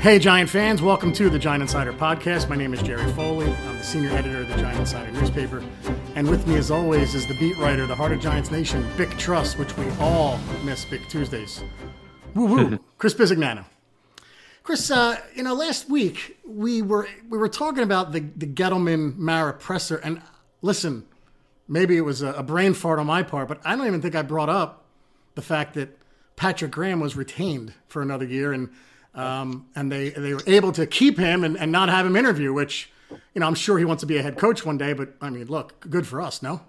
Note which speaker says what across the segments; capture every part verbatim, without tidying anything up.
Speaker 1: Hey, Giant fans. Welcome to the Giant Insider Podcast. My name is Jerry Foley. I'm the senior editor of the Giant Insider newspaper. And with me, as always, is the beat writer, the heart of Giants Nation, Bick Truss, which we all miss Bick Tuesdays. Woo-woo. Chris Bisignano. Chris, uh, you know, last week we were we were talking about the, the Gettleman-Mara presser. And listen, maybe it was a, a brain fart on my part, but I don't even think I brought up the fact that Patrick Graham was retained for another year. And Um, and they, they were able to keep him and, and not have him interview, which, you know, I'm sure he wants to be a head coach one day, but I mean, look, good for us, no?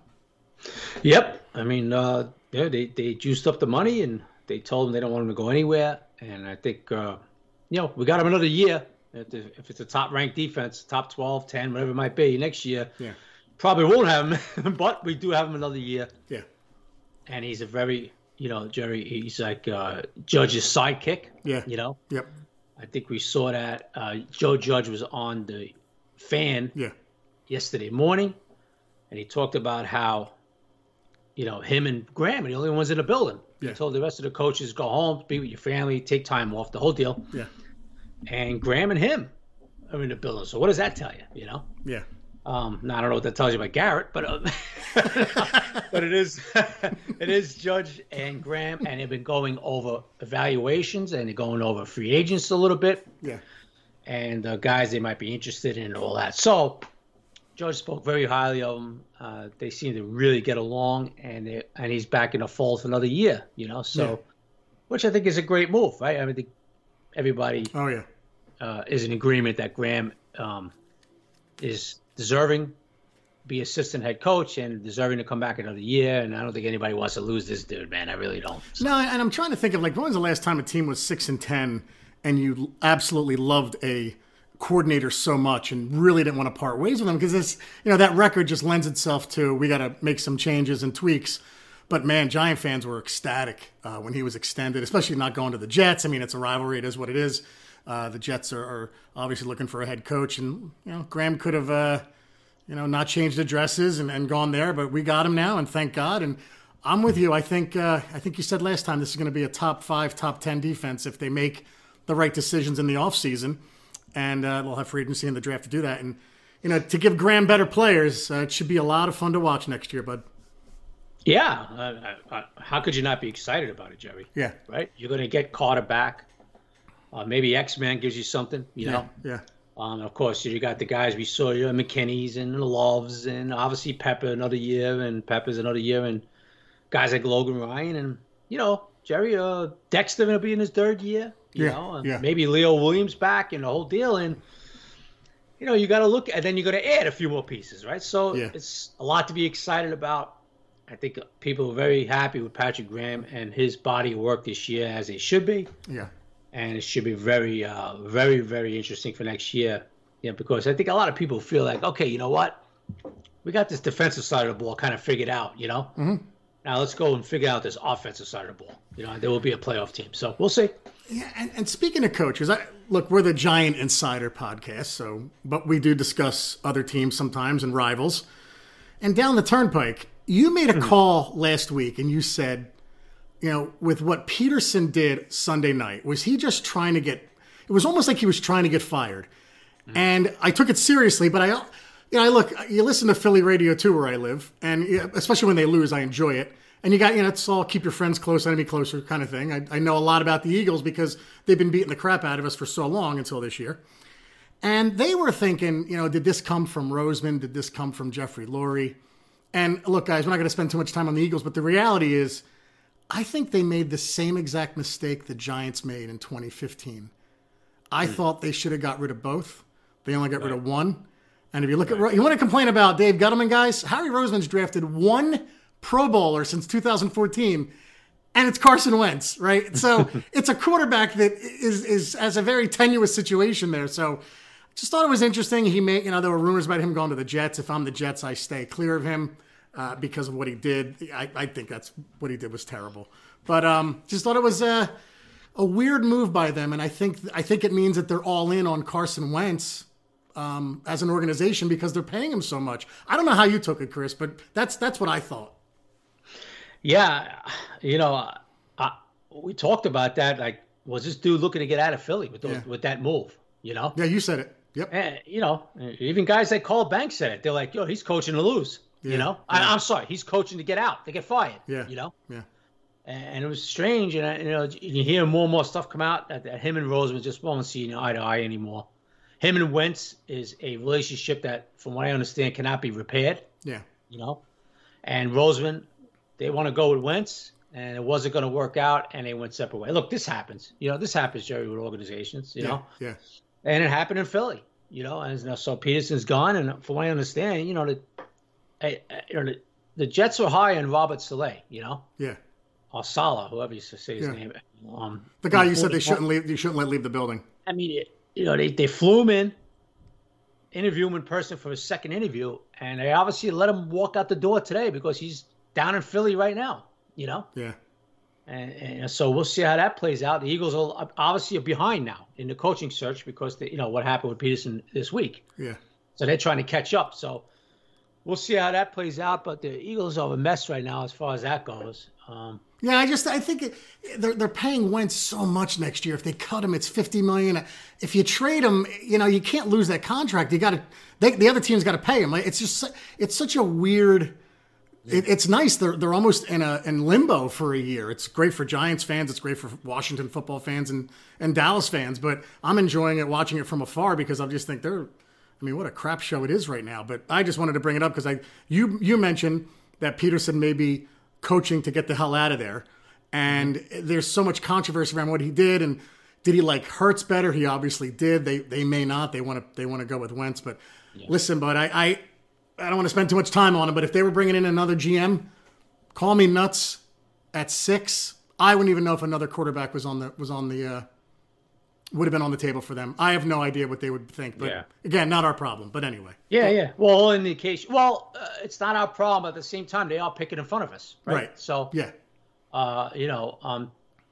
Speaker 2: Yep. I mean, uh, yeah, they, they juiced up the money and they told him they don't want him to go anywhere. And I think, uh, you know, we got him another year. If it's a top ranked defense, top twelve, ten, whatever it might be next year,
Speaker 1: yeah,
Speaker 2: probably won't have him, but we do have him another year.
Speaker 1: Yeah.
Speaker 2: And he's a very, you know, Jerry, he's like uh, Judge's sidekick.
Speaker 1: Yeah.
Speaker 2: You know?
Speaker 1: Yep.
Speaker 2: I think we saw that. Uh, Joe Judge was on the Fan
Speaker 1: yeah.
Speaker 2: yesterday morning, and he talked about how, you know, him and Graham are the only ones in the building.
Speaker 1: Yeah.
Speaker 2: He told the rest of the coaches, go home, be with your family, take time off, the whole deal.
Speaker 1: Yeah.
Speaker 2: And Graham and him are in the building. So what does that tell you, you know?
Speaker 1: Yeah.
Speaker 2: Um, now, I don't know what that tells you about Garrett, but uh, but it is it is Judge and Graham, and they've been going over evaluations, and they're going over free agents a little bit,
Speaker 1: Yeah.
Speaker 2: and uh, guys they might be interested in and all that. So Judge spoke very highly of them. Uh, they seem to really get along, and they, and he's back in the fold for another year, you know. So,
Speaker 1: Yeah.
Speaker 2: which I think is a great move, right? I mean, the, everybody
Speaker 1: Oh, yeah.
Speaker 2: uh, is in agreement that Graham um, is deserving be assistant head coach and deserving to come back another year. And I don't think anybody wants to lose this dude, man. I really don't. So.
Speaker 1: No, and I'm trying to think of, like, when was the last time a team was six and ten and you absolutely loved a coordinator so much and really didn't want to part ways with them? Because this, you know, that record just lends itself to, we got to make some changes and tweaks. But man, Giant fans were ecstatic uh, when he was extended, especially not going to the Jets. I mean, it's a rivalry. It is what it is. Uh, the Jets are, are obviously looking for a head coach, and you know Graham could have, uh, you know, not changed addresses and, and gone there, but we got him now, and thank God. And I'm with you. I think uh, I think you said last time this is going to be a top five, top ten defense if they make the right decisions in the offseason, and uh, they'll have free agency in the draft to do that. And you know, to give Graham better players, uh, it should be a lot of fun to watch next year, bud.
Speaker 2: Yeah, uh, uh, how could you not be excited about it, Jerry?
Speaker 1: Yeah,
Speaker 2: right. You're going to get Carter back. Uh, maybe X-Men gives you something, you know.
Speaker 1: Yeah.
Speaker 2: Um, of course, you got the guys we saw, you know, McKinney's and the Loves, and obviously Pepper another year, and Pepper's another year, and guys like Logan Ryan, and you know, Jerry, uh, Dexter gonna be in his third year, you
Speaker 1: yeah.
Speaker 2: know, and
Speaker 1: yeah.
Speaker 2: maybe Leo Williams back and the whole deal, and you know, you got to look, and then you got to add a few more pieces, right? So
Speaker 1: yeah.
Speaker 2: it's a lot to be excited about. I think people are very happy with Patrick Graham and his body of work this year, as they should be.
Speaker 1: Yeah.
Speaker 2: And it should be very, uh, very, very interesting for next year. Yeah, because I think a lot of people feel like, okay, you know what? We got this defensive side of the ball kind of figured out, you know?
Speaker 1: Mm-hmm.
Speaker 2: Now let's go and figure out this offensive side of the ball. You know, there will be a playoff team. So we'll see.
Speaker 1: Yeah, and, and speaking of coaches, I, look, we're the Giant Insider podcast, so but we do discuss other teams sometimes and rivals. And down the turnpike, you made a mm-hmm. call last week, and you said, you know, with what Peterson did Sunday night, was he just trying to get – it was almost like he was trying to get fired. Mm-hmm. And I took it seriously, but I – you know, I look – you listen to Philly radio too where I live, and especially when they lose, I enjoy it. And you got – you know, it's all keep your friends close, enemy closer kind of thing. I, I know a lot about the Eagles because they've been beating the crap out of us for so long until this year. And they were thinking, you know, did this come from Roseman? Did this come from Jeffrey Lurie? And look, guys, we're not going to spend too much time on the Eagles, but the reality is – I think they made the same exact mistake the Giants made in twenty fifteen. I mm. thought they should have got rid of both. They only got right. rid of one. And if you look right. at, you want to complain about Dave Gettleman, guys? Harry Roseman's drafted one Pro Bowler since two thousand fourteen, and it's Carson Wentz, right? So it's a quarterback that is is has a very tenuous situation there. So just thought it was interesting. He made, you know, there were rumors about him going to the Jets. If I'm the Jets, I stay clear of him. Uh, because of what he did. I, I think that's what he did was terrible. But um, just thought it was a, a weird move by them. And I think I think it means that they're all in on Carson Wentz um, as an organization because they're paying him so much. I don't know how you took it, Chris, but that's that's what I thought.
Speaker 2: Yeah, you know, I, we talked about that like was this dude looking to get out of Philly with those,
Speaker 1: Yeah.
Speaker 2: with that move? You know,
Speaker 1: Yeah, you said it. Yep.
Speaker 2: and you know, even guys like Carl Banks said it. They're like, "Yo, he's coaching to lose."
Speaker 1: Yeah.
Speaker 2: You know,
Speaker 1: Yeah.
Speaker 2: I, I'm sorry, he's coaching to get out, to get fired.
Speaker 1: Yeah.
Speaker 2: You know,
Speaker 1: Yeah.
Speaker 2: and, and it was strange, and I- you know, you hear more and more stuff come out that, that him and Roseman just won't see eye to eye anymore. Him and Wentz is a relationship that, from what I understand, cannot be repaired.
Speaker 1: Yeah.
Speaker 2: You know, and Roseman, they want to go with Wentz, and it wasn't going to work out, and they went separate ways. Look, this happens. You know, this happens, Jerry, with organizations. You
Speaker 1: Yeah.
Speaker 2: know,
Speaker 1: Yeah.
Speaker 2: and it happened in Philly. You know, and so Peterson's gone, and from what I understand, you know, the, I- I- you know, the, the Jets were high on Robert Saleh. You know,
Speaker 1: Yeah.
Speaker 2: or Salah, whoever you say his
Speaker 1: Yeah.
Speaker 2: name. Um,
Speaker 1: The guy you
Speaker 2: before
Speaker 1: said they
Speaker 2: the-
Speaker 1: shouldn't leave. You shouldn't let leave the building.
Speaker 2: I mean, it, you know, they, they flew him in, interview him in person for his second interview, and they obviously let him walk out the door today because he's down in Philly right now, you know?
Speaker 1: Yeah.
Speaker 2: And, and so we'll see how that plays out. The Eagles are obviously are behind now in the coaching search because, they, you know, what happened with Peterson this week.
Speaker 1: Yeah.
Speaker 2: So they're trying to catch up. So we'll see how that plays out, but the Eagles are a mess right now as far as that goes. Um,
Speaker 1: Yeah, I just I think it, they're they're paying Wentz so much next year. If they cut him, it's fifty million dollars. If you trade him, you know you can't lose that contract. You got to the other team's got to pay him. It's just it's such a weird. It, it's nice they're they're almost in a in limbo for a year. It's great for Giants fans. It's great for Washington football fans and and Dallas fans. But I'm enjoying it, watching it from afar because I just think they're. I mean, what a crap show it is right now. But I just wanted to bring it up because I you you mentioned that Peterson may be coaching to get the hell out of there. And there's so much controversy around what he did. And did he like Hurts better? He obviously did. They they may not. They want to they want to go with Wentz. But yeah. Listen, but I, I I don't want to spend too much time on it. But if they were bringing in another G M, call me nuts. At six, I wouldn't even know if another quarterback was on the was on the uh, would have been on the table for them. I have no idea what they would think. But
Speaker 2: yeah.
Speaker 1: again, not our problem. But anyway.
Speaker 2: Yeah, yeah. Well, all indication. Well, uh, it's not our problem. At the same time, they are picking in front of us, right?
Speaker 1: Right.
Speaker 2: So
Speaker 1: yeah.
Speaker 2: Uh, you know, um,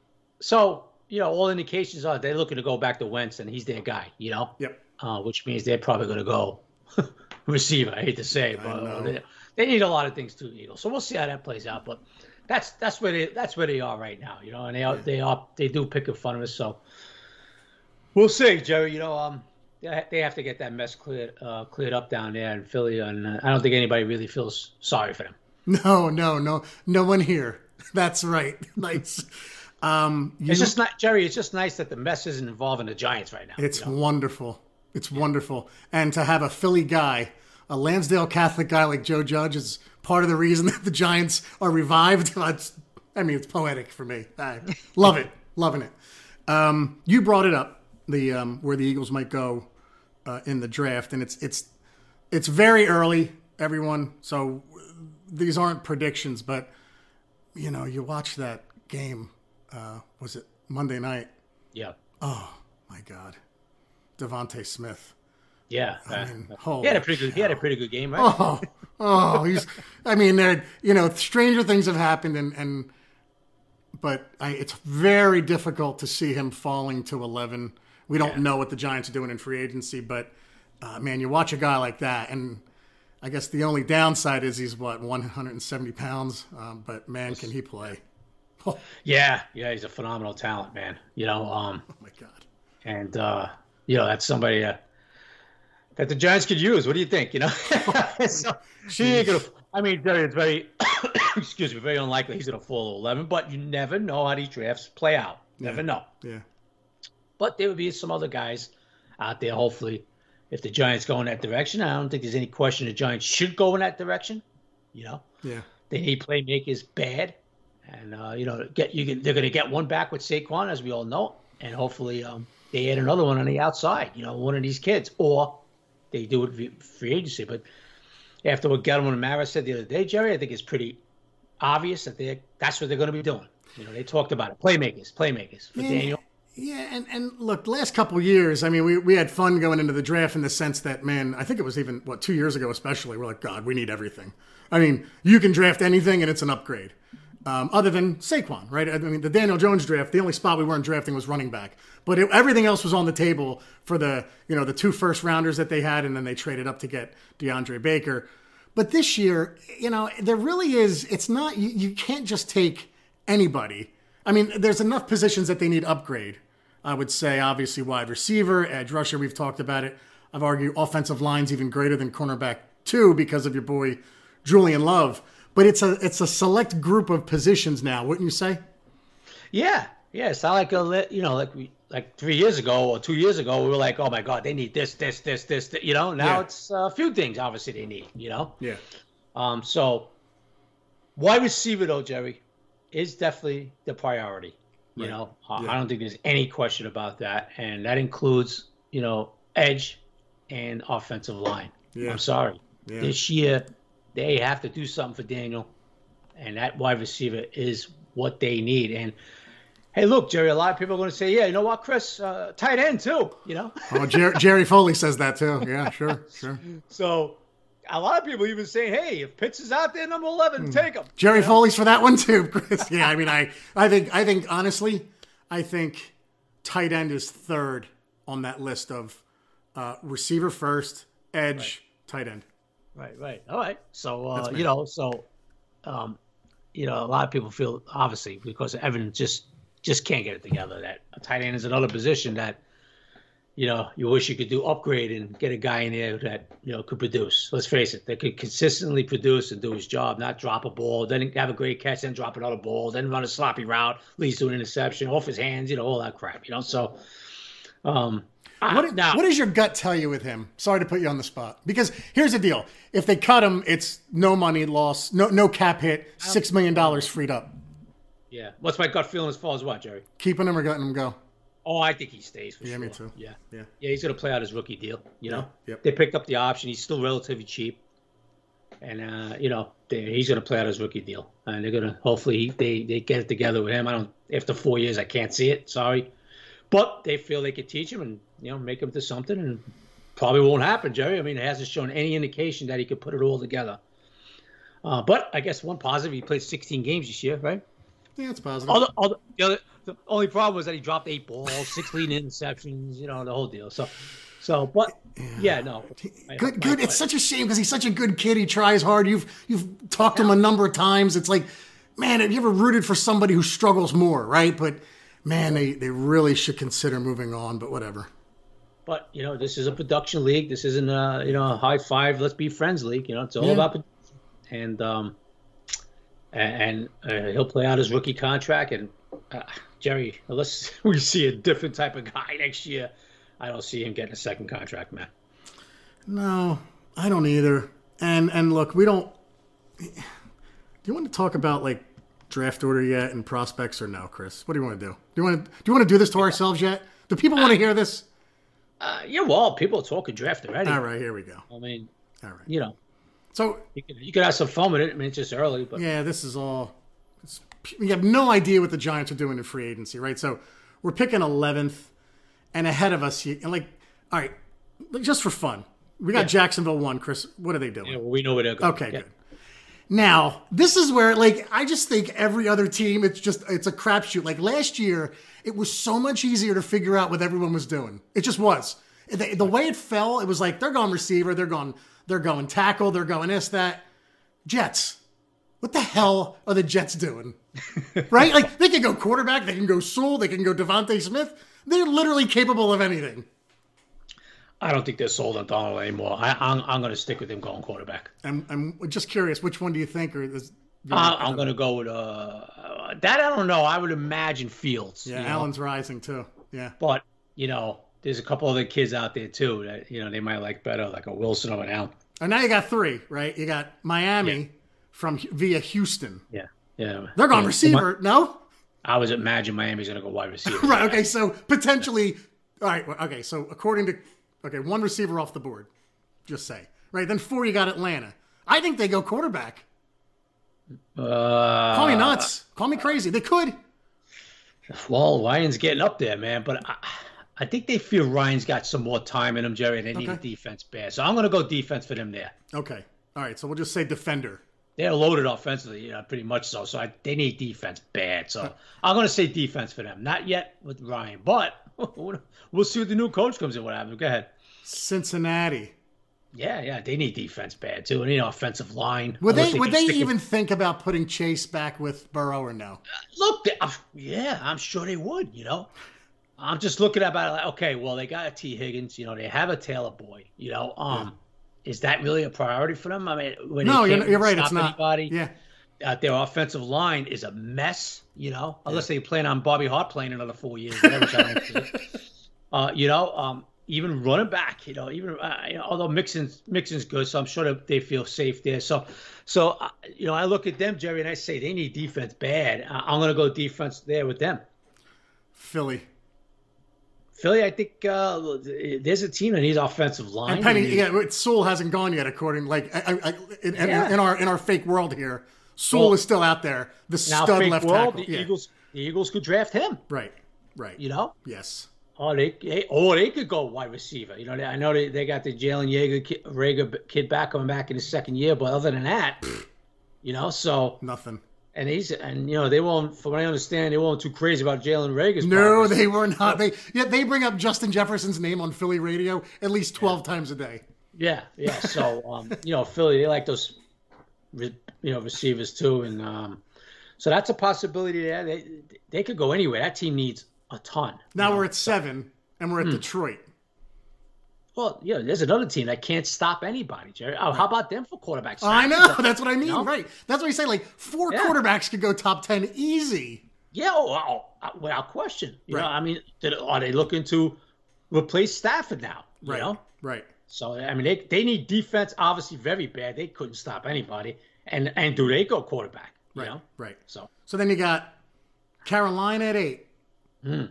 Speaker 2: so you know, all indications are they're looking to go back to Wentz, and he's their guy. You know,
Speaker 1: yep.
Speaker 2: Uh, which means they're probably going to go receiver. I hate to say it, but they, they need a lot of things too, Eagles. So we'll see how that plays out. But that's that's where they that's where they are right now. You know, and they are yeah. they are they do pick in front of us. So we'll see, Jerry. You know, um, they have to get that mess cleared uh, cleared up down there in Philly, and uh, I don't think anybody really feels sorry for them.
Speaker 1: No, no, no, no one here. That's right. Nice. Um,
Speaker 2: you, it's just not, Jerry. It's just nice that the mess isn't involving the Giants right now.
Speaker 1: It's
Speaker 2: you know?
Speaker 1: wonderful. It's yeah. wonderful, and to have a Philly guy, a Lansdale Catholic guy like Joe Judge, is part of the reason that the Giants are revived. It's, I mean, it's poetic for me. I love it, loving it. Um, you brought it up, the um, where the Eagles might go uh, in the draft, and it's it's it's very early, everyone. So these aren't predictions, but you know, you watch that game. Uh, was it Monday night?
Speaker 2: Yeah.
Speaker 1: Oh my God, Devontae Smith.
Speaker 2: Yeah,
Speaker 1: I
Speaker 2: uh,
Speaker 1: mean,
Speaker 2: he had a pretty good. He had a pretty good game, right?
Speaker 1: Oh, oh, he's. I mean, there. You know, stranger things have happened, and and, but I, it's very difficult to see him falling to eleven. We don't yeah. know what the Giants are doing in free agency, but uh, man, you watch a guy like that, and I guess the only downside is he's what one hundred seventy pounds. Um, but man, can he play?
Speaker 2: Oh. Yeah, yeah, he's a phenomenal talent, man. You know, um,
Speaker 1: oh my God,
Speaker 2: and uh, you know that's somebody uh, that the Giants could use. What do you think? You know, so, she ain't gonna. I mean, it's very, excuse me, very unlikely he's gonna fall to eleven. But you never know how these drafts play out. Never
Speaker 1: yeah.
Speaker 2: know.
Speaker 1: Yeah.
Speaker 2: But there would be some other guys out there. Hopefully, if the Giants go in that direction, I don't think there's any question the Giants should go in that direction. You know.
Speaker 1: Yeah.
Speaker 2: They need playmakers bad. And, uh, you know, get you can, they're going to get one back with Saquon, as we all know. And hopefully um, they add another one on the outside, you know, one of these kids. Or they do it via free agency. But after what Gettleman and Mara said the other day, Jerry, I think it's pretty obvious that they that's what they're going to be doing. You know, they talked about it. Playmakers, playmakers for
Speaker 1: yeah,
Speaker 2: Daniel.
Speaker 1: Yeah, and, and look, last couple of years, I mean, we, we had fun going into the draft in the sense that, man, I think it was even, what, two years ago especially, we're like, God, we need everything. I mean, you can draft anything and it's an upgrade. Um, other than Saquon, right? I mean, the Daniel Jones draft, the only spot we weren't drafting was running back. But it, everything else was on the table for the, you know, the two first rounders that they had, and then they traded up to get DeAndre Baker. But this year, you know, there really is, it's not, you, you can't just take anybody. I mean, there's enough positions that they need upgrade. I would say, obviously, wide receiver, edge rusher. We've talked about it. I've argued offensive line's even greater than cornerback two because of your boy Julian Love. But it's a it's a select group of positions now, wouldn't you say?
Speaker 2: Yeah, yeah. It's not like a you know like we like three years ago or two years ago we were like, oh my God, they need this, this, this, this. this. You know, now
Speaker 1: Yeah.
Speaker 2: it's a few things obviously they need. You know.
Speaker 1: Yeah.
Speaker 2: Um. So, wide receiver though, Jerry, is definitely the priority. You
Speaker 1: Right.
Speaker 2: know, I
Speaker 1: Yeah.
Speaker 2: I don't think there's any question about that, and that includes you know edge and offensive line.
Speaker 1: Yeah.
Speaker 2: I'm sorry,
Speaker 1: Yeah.
Speaker 2: this year they have to do something for Daniel, and that wide receiver is what they need. And hey, look, Jerry, a lot of people are going to say, yeah, you know what, Chris, uh, tight end too. You know,
Speaker 1: Oh, Jer- Jerry Foley says that too. Yeah, sure, sure.
Speaker 2: so a lot of people even say, hey, if Pitts is out there, number eleven, take him.
Speaker 1: Jerry
Speaker 2: you know?
Speaker 1: Foley's for that one too, Chris. Yeah, I mean, I, I think, I think honestly, I think tight end is third on that list of uh, receiver first, edge, tight end.
Speaker 2: Right, right. All right. So, uh,
Speaker 1: That's me.
Speaker 2: you know, so, um, you know, a lot of people feel, obviously, because Evan just just can't get it together, that a tight end is another position that, you know, you wish you could do upgrade and get a guy in there that, you know, could produce. Let's face it, that could consistently produce and do his job, not drop a ball, then have a great catch, then drop another ball, then run a sloppy route, leads to an interception, off his hands, you know, all that crap, you know. So, um,
Speaker 1: What,
Speaker 2: I, now,
Speaker 1: what does your gut tell you with him? Sorry to put you on the spot. Because here's the deal. If they cut him, it's no money loss, no no cap hit, six million dollars freed up.
Speaker 2: yeah. What's my gut feeling as far as what, Jerry?
Speaker 1: Keeping him or letting him go?
Speaker 2: Oh, I think he stays for
Speaker 1: Yeah,
Speaker 2: sure.
Speaker 1: me too.
Speaker 2: Yeah.
Speaker 1: Yeah.
Speaker 2: Yeah, he's going to play out his rookie deal, you know?
Speaker 1: Yep.
Speaker 2: They picked up the option. He's still relatively cheap. And, uh, you know, they, he's going to play out his rookie deal. And they're going to, hopefully, they, they get it together with him. I don't, after four years, I can't see it. Sorry. But they feel they could teach him and, you know, make him to something. And probably won't happen, Jerry. I mean, it hasn't shown any indication that he could put it all together. Uh, but I guess one positive, he played sixteen games this year, right?
Speaker 1: Yeah, it's positive.
Speaker 2: All the, all the, the, other, the only problem was that he dropped eight balls, sixteen interceptions, you know, the whole deal. So, so, but yeah, no. I-
Speaker 1: Good,
Speaker 2: I-
Speaker 1: good.
Speaker 2: I-
Speaker 1: It's such a shame because he's such a good kid. He tries hard. You've you've talked to him a number of times. It's like, man, have you ever rooted for somebody who struggles more, right? But man, they, they really should consider moving on. But whatever.
Speaker 2: But you know, this is a production league. This isn't a you know a high five, let's be friends league. You know, it's all
Speaker 1: Yeah.
Speaker 2: about production. And um, and, and uh, he'll play out his rookie contract. And uh, Jerry, unless we see a different type of guy next year, I don't see him getting a second contract, man.
Speaker 1: No, I don't either. And and look, we don't. Do you want to talk about like draft order yet and prospects or no, Chris? What do you want to do? Do you want to do you want to do this to ourselves yet? Do people want to hear this?
Speaker 2: Uh, yeah, well, people are talking draft already.
Speaker 1: All right, here we go.
Speaker 2: I mean,
Speaker 1: All right.
Speaker 2: you know,
Speaker 1: So
Speaker 2: you could you could have some fun with it. I mean, it's just early, but
Speaker 1: yeah, this is all. It's, we have no idea what the Giants are doing in free agency, right? So we're picking eleventh, and ahead of us, you- and like, all right, just for fun, we got
Speaker 2: Yeah.
Speaker 1: Jacksonville one. Chris, what are they doing?
Speaker 2: you know, we know where they're going.
Speaker 1: Okay,
Speaker 2: Yeah.
Speaker 1: good. Now, this is where, like, I just think every other team, it's just, it's a crapshoot. Like, last year, it was so much easier to figure out what everyone was doing. It just was. The, the way it fell, it was like, they're going receiver, they're going, they're going tackle, they're going this, that. Jets. What the hell are the Jets doing? Right? Like, they can go quarterback, they can go Sewell, they can go Devontae Smith. They're literally capable of anything.
Speaker 2: I don't think they're sold on Donald anymore. I, I'm I'm going to stick with him going quarterback.
Speaker 1: I'm, I'm just curious, which one do you think? Or is,
Speaker 2: Uh, I'm going to go with uh that. I don't know. I would imagine Fields.
Speaker 1: yeah,
Speaker 2: you know?
Speaker 1: Allen's rising too. Yeah.
Speaker 2: But you know, there's a couple other kids out there too that you know they might like better, like a Wilson or an Allen.
Speaker 1: And now you got three, right? You got Miami
Speaker 2: Yeah.
Speaker 1: from via Houston.
Speaker 2: Yeah, yeah.
Speaker 1: They're going
Speaker 2: Yeah.
Speaker 1: receiver, no?
Speaker 2: I was imagine Miami's going to go wide receiver.
Speaker 1: Right. Okay. So potentially, all right. well, Okay. So according to, okay, one receiver off the board, just say, right? Then four, you got Atlanta. I think they go quarterback.
Speaker 2: Uh,
Speaker 1: Call me nuts. Call me crazy. They could.
Speaker 2: Well, Ryan's getting up there, man. But I, I think they feel Ryan's got some more time in him, Jerry. They need
Speaker 1: Okay.
Speaker 2: a defense bad, so I'm going to go defense for them there.
Speaker 1: Okay. All right. So we'll just say defender.
Speaker 2: They're loaded offensively, you know, pretty much so. So I, they need defense bad. So I'm going to say defense for them. Not yet with Ryan, but we'll see what the new coach comes in. What happens? Go ahead.
Speaker 1: Cincinnati.
Speaker 2: Yeah, yeah, they need defense bad too. They need offensive line.
Speaker 1: Would
Speaker 2: I
Speaker 1: they
Speaker 2: wish
Speaker 1: would
Speaker 2: could
Speaker 1: they
Speaker 2: stick
Speaker 1: even
Speaker 2: it-
Speaker 1: think about putting Chase back with Burrow or no?
Speaker 2: look? they- uh, Yeah, I'm sure they would. You know, I'm just looking about it like, okay, well, they got a T Higgins. You know, they have a Taylor Boy. You know, um, is that really a priority for them? I mean, when
Speaker 1: No,
Speaker 2: they
Speaker 1: you're,
Speaker 2: can't
Speaker 1: you're right.
Speaker 2: stop
Speaker 1: It's not.
Speaker 2: anybody,
Speaker 1: Yeah,
Speaker 2: uh, their offensive line is a mess. You know, unless they plan on Bobby Hart playing another four years, whatever. which I don't see. Uh, you know, um, even running back, you know, even uh, you know, although Mixon's Mixon's good, so I'm sure that they feel safe there. So, so uh, you know, I look at them, Jerry, and I say they need defense bad. Uh, I'm going to go defense there with them.
Speaker 1: Philly.
Speaker 2: Philly, I think uh, there's a team that needs offensive line.
Speaker 1: And Penny,
Speaker 2: They need-
Speaker 1: yeah, but Sewell hasn't gone yet. According, like, I, I, in, in-
Speaker 2: Yeah.
Speaker 1: in our in our fake world here, Sewell
Speaker 2: Well,
Speaker 1: is still out there. The
Speaker 2: now,
Speaker 1: stud
Speaker 2: fake
Speaker 1: left
Speaker 2: world,
Speaker 1: tackle.
Speaker 2: the
Speaker 1: Yeah.
Speaker 2: Eagles, the Eagles could draft him.
Speaker 1: Right, right.
Speaker 2: You know,
Speaker 1: Yes.
Speaker 2: oh they, they oh they could go wide receiver. You know, they, I know they, they got the Jalen Yeager kid, Rager kid back coming back in his second year, but other than that, you know, so.
Speaker 1: Nothing.
Speaker 2: And he's and you know they won't, from what I understand, they weren't too crazy about Jalen Rager's.
Speaker 1: No,
Speaker 2: progress.
Speaker 1: they were not. They yeah, they bring up Justin Jefferson's name on Philly radio at least twelve times a day.
Speaker 2: Yeah, yeah. So um, you know, Philly, they like those, re- you know, receivers too, and um, so that's a possibility there. They they could go anywhere. That team needs a ton.
Speaker 1: Now
Speaker 2: you know?
Speaker 1: we're at seven, and we're at
Speaker 2: Hmm.
Speaker 1: Detroit.
Speaker 2: Well, yeah, there's another team that can't stop anybody, Jerry. Oh, how about them for quarterbacks?
Speaker 1: I know. That's what I mean.
Speaker 2: know?
Speaker 1: Right. That's what I say. Like four
Speaker 2: Yeah.
Speaker 1: quarterbacks could go top ten easy.
Speaker 2: Yeah, oh, oh, without question. You
Speaker 1: Right.
Speaker 2: know, I mean, did, are they looking to replace Stafford now? You
Speaker 1: Right.
Speaker 2: know?
Speaker 1: Right.
Speaker 2: So I mean, they they need defense obviously very bad. They couldn't stop anybody, and and do they go quarterback? You
Speaker 1: Right.
Speaker 2: know,
Speaker 1: Right.
Speaker 2: so
Speaker 1: So then you got Carolina at eight,
Speaker 2: Hmm.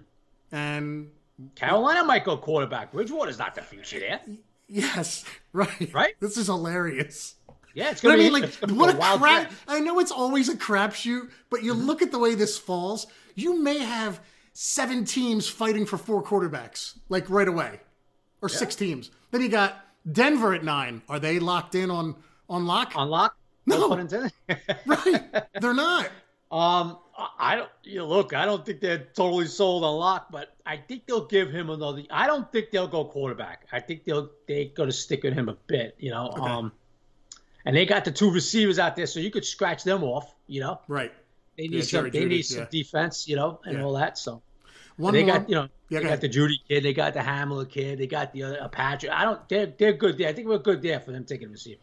Speaker 1: and
Speaker 2: Carolina might go quarterback. Bridgewater's not the future there,
Speaker 1: yes, right.
Speaker 2: Right?
Speaker 1: This is hilarious.
Speaker 2: yeah. It's
Speaker 1: But
Speaker 2: gonna
Speaker 1: I
Speaker 2: be
Speaker 1: mean, like,
Speaker 2: it's gonna be
Speaker 1: what
Speaker 2: a
Speaker 1: a
Speaker 2: wild
Speaker 1: crap!
Speaker 2: draft.
Speaker 1: I know it's always a crapshoot, but you look at the way this falls. You may have seven teams fighting for four quarterbacks, like right away, or six teams. Then you got Denver at nine. Are they locked in on on lock?
Speaker 2: Unlock?
Speaker 1: No.
Speaker 2: No pun intended.
Speaker 1: Right, they're not.
Speaker 2: Um, I- I don't. You know, look, I don't think they're totally sold on Locke, but I think they'll give him another. I don't think they'll go quarterback. I think they'll they're going to stick with him a bit. You know, um, and they got the two receivers out there, so you could scratch them off. You know,
Speaker 1: Right.
Speaker 2: they need
Speaker 1: Yeah,
Speaker 2: some.
Speaker 1: Jerry
Speaker 2: They
Speaker 1: Jeudy,
Speaker 2: need some
Speaker 1: yeah.
Speaker 2: defense. You know, and
Speaker 1: Yeah.
Speaker 2: all that. So
Speaker 1: One
Speaker 2: they
Speaker 1: more.
Speaker 2: got you know
Speaker 1: Yeah,
Speaker 2: they
Speaker 1: go
Speaker 2: got
Speaker 1: ahead.
Speaker 2: the Judy kid, they got the Hamler kid, they got the other uh, Patrick. I don't. They're they're good there. I think we're good there for them taking a receiver.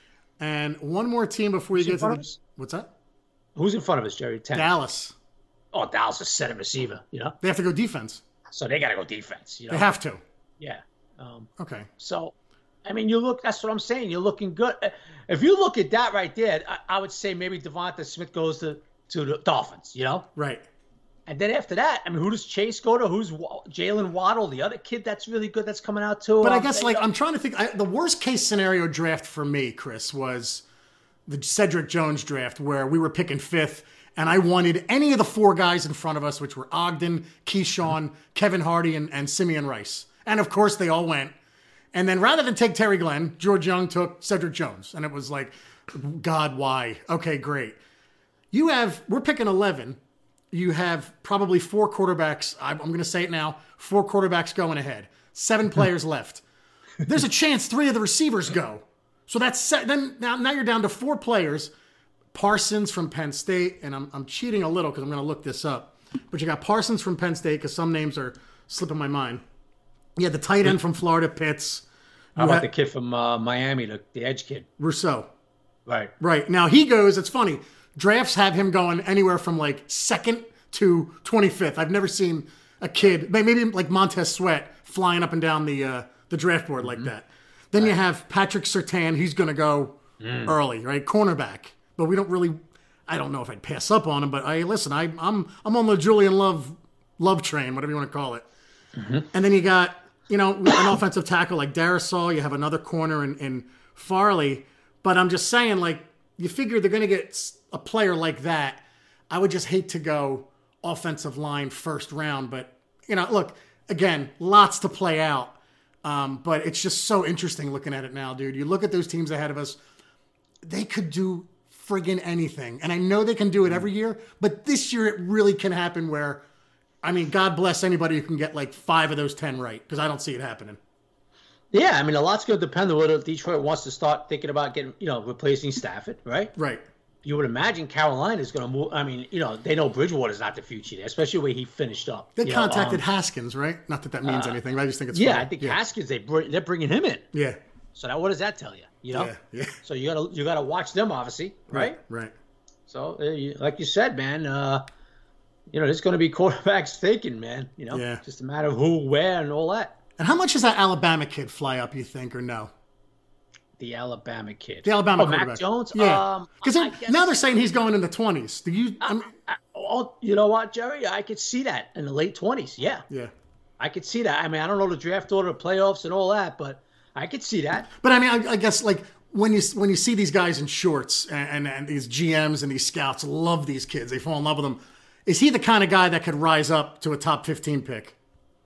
Speaker 1: And one more team before you
Speaker 2: Who's in
Speaker 1: get to
Speaker 2: front
Speaker 1: the.
Speaker 2: of us?
Speaker 1: What's that?
Speaker 2: Who's in front of us, Jerry? Ten.
Speaker 1: Dallas.
Speaker 2: Oh, Dallas is set a receiver. You know,
Speaker 1: They have to go defense.
Speaker 2: so they got to go defense. You know,
Speaker 1: They have to.
Speaker 2: yeah. Um,
Speaker 1: Okay.
Speaker 2: So, I mean, you look. That's what I'm saying. You're looking good. If you look at that right there, I, I would say maybe Devonta Smith goes to to the Dolphins. You know,
Speaker 1: Right.
Speaker 2: and then after that, I mean, who does Chase go to? Who's Wa- Jalen Waddle, the other kid that's really good that's coming out too?
Speaker 1: But I
Speaker 2: Um,
Speaker 1: guess,
Speaker 2: they-
Speaker 1: like, I'm trying to think. I, the worst case scenario draft for me, Chris, was the Cedric Jones draft where we were picking fifth, and I wanted any of the four guys in front of us, which were Ogden, Keyshawn, Kevin Hardy, and, and Simeon Rice. And of course, they all went. And then rather than take Terry Glenn, George Young took Cedric Jones. And it was like, God, why? Okay, great. You have, we're picking eleven. You have probably four quarterbacks. I'm, I'm going to say it now. Four quarterbacks going ahead. Seven players left. There's a chance three of the receivers go. So that's se- then now, now you're down to four players. Parsons from Penn State, and I'm, I'm cheating a little because I'm going to look this up. But you got Parsons from Penn State because some names are slipping my mind. You had the tight end from Florida, Pitts.
Speaker 2: How
Speaker 1: You
Speaker 2: about
Speaker 1: had
Speaker 2: the kid from uh, Miami, the, the edge kid?
Speaker 1: Rousseau.
Speaker 2: Right.
Speaker 1: Right. Now he goes, it's funny. Drafts have him going anywhere from like second to twenty-fifth. I've never seen a kid, maybe like Montez Sweat, flying up and down the uh, the draft board like that. Then you have Patrick Surtain. He's going to go early, right? Cornerback. But we don't really, I don't know if I'd pass up on him, but I listen, I, I'm I'm on the Julian Love love train, whatever you want to call it. And then you got, you know, an offensive tackle like Darisaw. You have another corner in, in Farley. But I'm just saying, like, you figure they're going to get a player like that. I would just hate to go offensive line first round. But, you know, look, again, lots to play out. Um, but it's just so interesting looking at it now, dude. You look at those teams ahead of us. They could do friggin' anything. And I know they can do it every year. But this year it really can happen where, I mean, God bless anybody who can get like five of those ten right. Because I don't see it happening.
Speaker 2: Yeah, I mean, a lot's going to depend on whether Detroit wants to start thinking about getting, you know, replacing Stafford, right?
Speaker 1: Right.
Speaker 2: You would imagine Carolina is going to move. I mean, you know, they know Bridgewater's not the future there, especially the way he finished up.
Speaker 1: They
Speaker 2: you
Speaker 1: contacted
Speaker 2: know, um,
Speaker 1: Haskins, right? Not that that means uh, anything, but I just think it's
Speaker 2: yeah.
Speaker 1: funny.
Speaker 2: I think
Speaker 1: yeah.
Speaker 2: Haskins they bring, they're bringing him in.
Speaker 1: Yeah.
Speaker 2: So that what does that tell you? You know.
Speaker 1: Yeah. yeah.
Speaker 2: So you gotta you gotta watch them, obviously, right?
Speaker 1: Right. right.
Speaker 2: So uh, you, like you said, man, uh, you know, there's going to be quarterbacks thinking, man. You know,
Speaker 1: yeah.
Speaker 2: just a matter of who, where, and all that.
Speaker 1: And how much does that Alabama kid fly up, you think, or no?
Speaker 2: The Alabama kid.
Speaker 1: The Alabama
Speaker 2: oh,
Speaker 1: quarterback.
Speaker 2: Mac Jones?
Speaker 1: Yeah. Because
Speaker 2: um,
Speaker 1: now they're saying he's going in the twenties. Do you?
Speaker 2: I, I, oh, you know what, Jerry? I could see that in the late twenties. Yeah.
Speaker 1: Yeah.
Speaker 2: I could see that. I mean, I don't know the draft order, the playoffs, and all that, but I could see that.
Speaker 1: But I mean, I, I guess like when you when you see these guys in shorts and, and, and these G Ms and these scouts love these kids, they fall in love with them. Is he the kind of guy that could rise up to a top fifteen pick?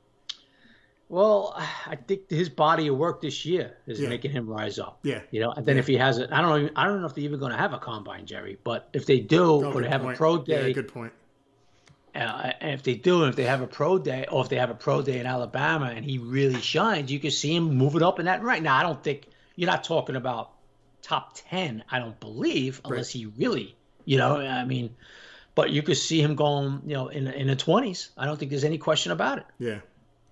Speaker 2: Well, I think his body of work this year is
Speaker 1: yeah.
Speaker 2: making him rise up.
Speaker 1: Yeah.
Speaker 2: You know, and then
Speaker 1: yeah.
Speaker 2: if he has it, I don't know. I don't know if they're even going to have a combine, Jerry. But if they do,
Speaker 1: oh,
Speaker 2: or they have
Speaker 1: point.
Speaker 2: a pro day,
Speaker 1: yeah, good point.
Speaker 2: Uh, and if they do, and if they have a pro day, or if they have a pro day in Alabama, and he really shines, you can see him moving up in that. Right now, I don't think you're not talking about top ten. I don't believe, unless right. he really, you know, I mean. But you could see him going, you know, in in the twenties. I don't think there's any question about it.
Speaker 1: Yeah.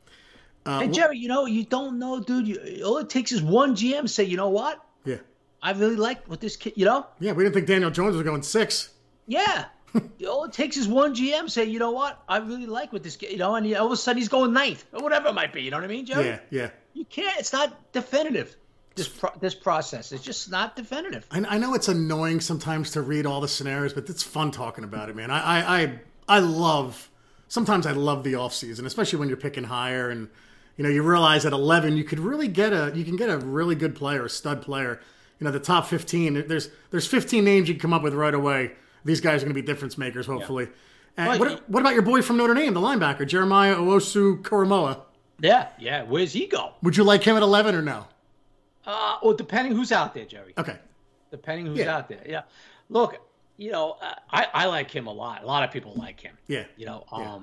Speaker 1: Uh,
Speaker 2: and Jerry, you know, you don't know, dude. You, all it takes is one G M say, you know what?
Speaker 1: Yeah.
Speaker 2: I really like what this kid, you know?
Speaker 1: Yeah, we didn't think Daniel Jones was going six.
Speaker 2: Yeah. All it takes is one G M say, you know what? I really like what this kid, you know, and he, all of a sudden he's going ninth or whatever it might be. You know what I mean, Jerry?
Speaker 1: Yeah, yeah.
Speaker 2: You can't. It's not definitive. This pro, this process, it's just not definitive.
Speaker 1: I, I know it's annoying sometimes to read all the scenarios, but it's fun talking about it, man. I I I, I love. Sometimes I love the offseason, especially when you're picking higher and. You know, you realize at eleven you could really get a you can get a really good player, a stud player. You know, the top fifteen. There's there's fifteen names you can come up with right away. These guys are going to be difference makers, hopefully. Yeah. And what what about your boy from Notre Dame, the linebacker, Jeremiah Owusu-Koramoah?
Speaker 2: Yeah, yeah. Where's he go?
Speaker 1: Would you like him at eleven or no?
Speaker 2: Uh, well, depending who's out there, Jerry.
Speaker 1: Okay.
Speaker 2: Depending who's
Speaker 1: yeah.
Speaker 2: out there. Yeah. Look, you know, uh, I I like him a lot. A lot of people like him.
Speaker 1: Yeah.
Speaker 2: You know, um.
Speaker 1: Yeah.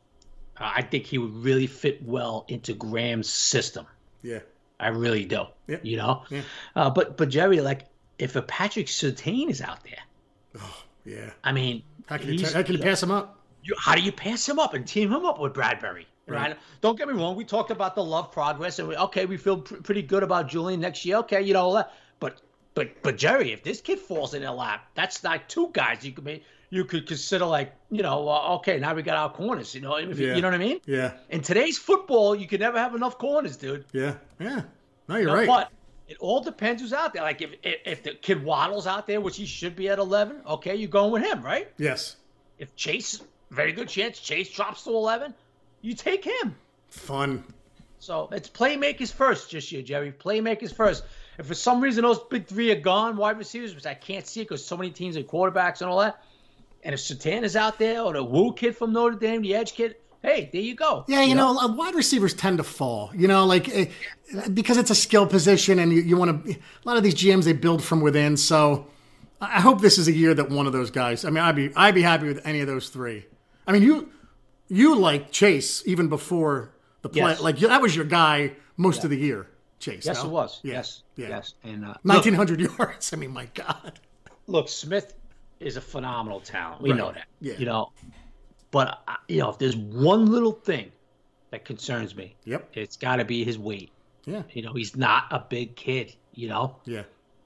Speaker 2: Uh, I think he would really fit well into Graham's system.
Speaker 1: Yeah,
Speaker 2: I really do.
Speaker 1: Yeah.
Speaker 2: You know,
Speaker 1: yeah.
Speaker 2: uh, but but Jerry, like, if a Patrick Surtain is out there,
Speaker 1: oh yeah,
Speaker 2: I mean,
Speaker 1: how can you, how can you pass him up?
Speaker 2: You, how do you pass him up and team him up with Bradbury? Right. right? Don't get me wrong. We talked about the love progress, and we, okay, we feel pr- pretty good about Julian next year. Okay, you know, but but but Jerry, if this kid falls in their lap, that's like two guys you could make. You could consider, like, you know, uh, okay, now we got our corners, you know, if,
Speaker 1: yeah.
Speaker 2: you know what I mean?
Speaker 1: Yeah.
Speaker 2: In today's football, you can never have enough corners, dude.
Speaker 1: Yeah, yeah. No, you're
Speaker 2: no,
Speaker 1: right.
Speaker 2: But it all depends who's out there. Like, if, if if the kid Waddle's out there, which he should be at eleven, okay, you're going with him, right?
Speaker 1: Yes.
Speaker 2: If Chase, very good chance, Chase drops to eleven, you take him.
Speaker 1: Fun.
Speaker 2: So it's playmakers first this year, Jerry. Playmakers first. If for some reason those big three are gone, wide receivers, which I can't see because so many teams and quarterbacks and all that, and if Surtain is out there, or the Wu kid from Notre Dame, the edge kid, hey, there you go.
Speaker 1: Yeah, you, you know, know, wide receivers tend to fall, you know, like eh, because it's a skill position and you, you want to, a lot of these G Ms, they build from within. So I hope this is a year that one of those guys, I mean, I'd be, I'd be happy with any of those three. I mean, you, you like Chase even before the play,
Speaker 2: yes.
Speaker 1: like that was your guy most yeah. of the year, Chase.
Speaker 2: Yes,
Speaker 1: no?
Speaker 2: it was.
Speaker 1: Yeah.
Speaker 2: Yes.
Speaker 1: Yeah.
Speaker 2: Yes. And uh,
Speaker 1: nineteen hundred look, yards. I mean, my God.
Speaker 2: Look, Smith is a phenomenal talent. We
Speaker 1: right.
Speaker 2: know that.
Speaker 1: Yeah.
Speaker 2: You know, but uh, you know, if there's one little thing that concerns me,
Speaker 1: yep,
Speaker 2: it's got to be his weight.
Speaker 1: Yeah.
Speaker 2: You know, he's not a big kid. You know.
Speaker 1: Yeah.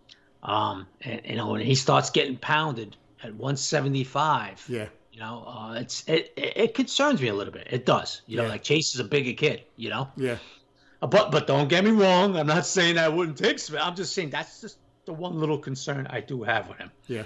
Speaker 2: Um, and you know, when he starts getting pounded at one seventy-five.
Speaker 1: Yeah.
Speaker 2: You know, uh, it's it, it it concerns me a little bit. It does. You know,
Speaker 1: yeah.
Speaker 2: like Chase is a bigger kid. You know.
Speaker 1: Yeah.
Speaker 2: Uh, but but don't get me wrong. I'm not saying I wouldn't take Smith. I'm just saying that's just the one little concern I do have with him.
Speaker 1: Yeah.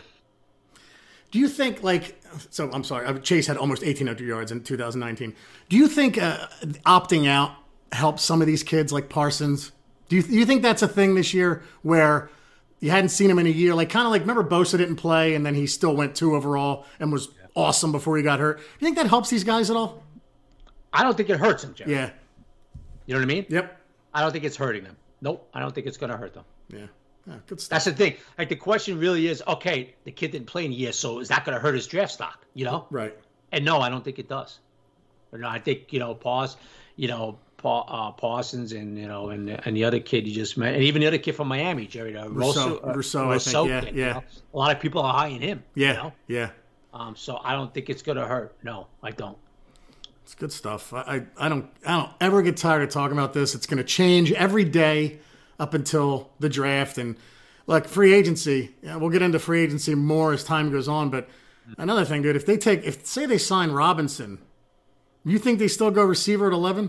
Speaker 1: Do you think, like, so I'm sorry, Chase had almost eighteen hundred yards in two thousand nineteen. Do you think uh, opting out helps some of these kids like Parsons? Do you, do you think that's a thing this year where you hadn't seen him in a year? Like, kind of like, remember Bosa didn't play and then he still went two overall and was yeah. awesome before he got hurt. Do you think that helps these guys at all?
Speaker 2: I don't think it hurts them, Jeff.
Speaker 1: Yeah.
Speaker 2: You know what I mean?
Speaker 1: Yep.
Speaker 2: I don't think it's hurting them. Nope. I don't think it's going to hurt them.
Speaker 1: Yeah. Yeah, good stuff.
Speaker 2: That's the thing. Like, the question really is, okay, the kid didn't play in a year, so is that going to hurt his draft stock? You know?
Speaker 1: Right.
Speaker 2: And no, I don't think it does. But no, I think, you know, pause, you know, Pa, uh, Parsons and you know and and the other kid you just met, and even the other kid from Miami, Jerry uh,
Speaker 1: Rousseau.
Speaker 2: Rousseau, uh,
Speaker 1: Rousseau, I think. Yeah,
Speaker 2: kid,
Speaker 1: yeah.
Speaker 2: You know? A lot of people are high in him.
Speaker 1: Yeah,
Speaker 2: you know?
Speaker 1: yeah.
Speaker 2: Um, so I don't think it's gonna hurt. No, I don't.
Speaker 1: It's good stuff. I, I, I don't I don't ever get tired of talking about this. It's going to change every day up until the draft and like free agency. Yeah, we'll get into free agency more as time goes on. But another thing, dude, if they take if say they sign Robinson, you think they still go receiver at eleven?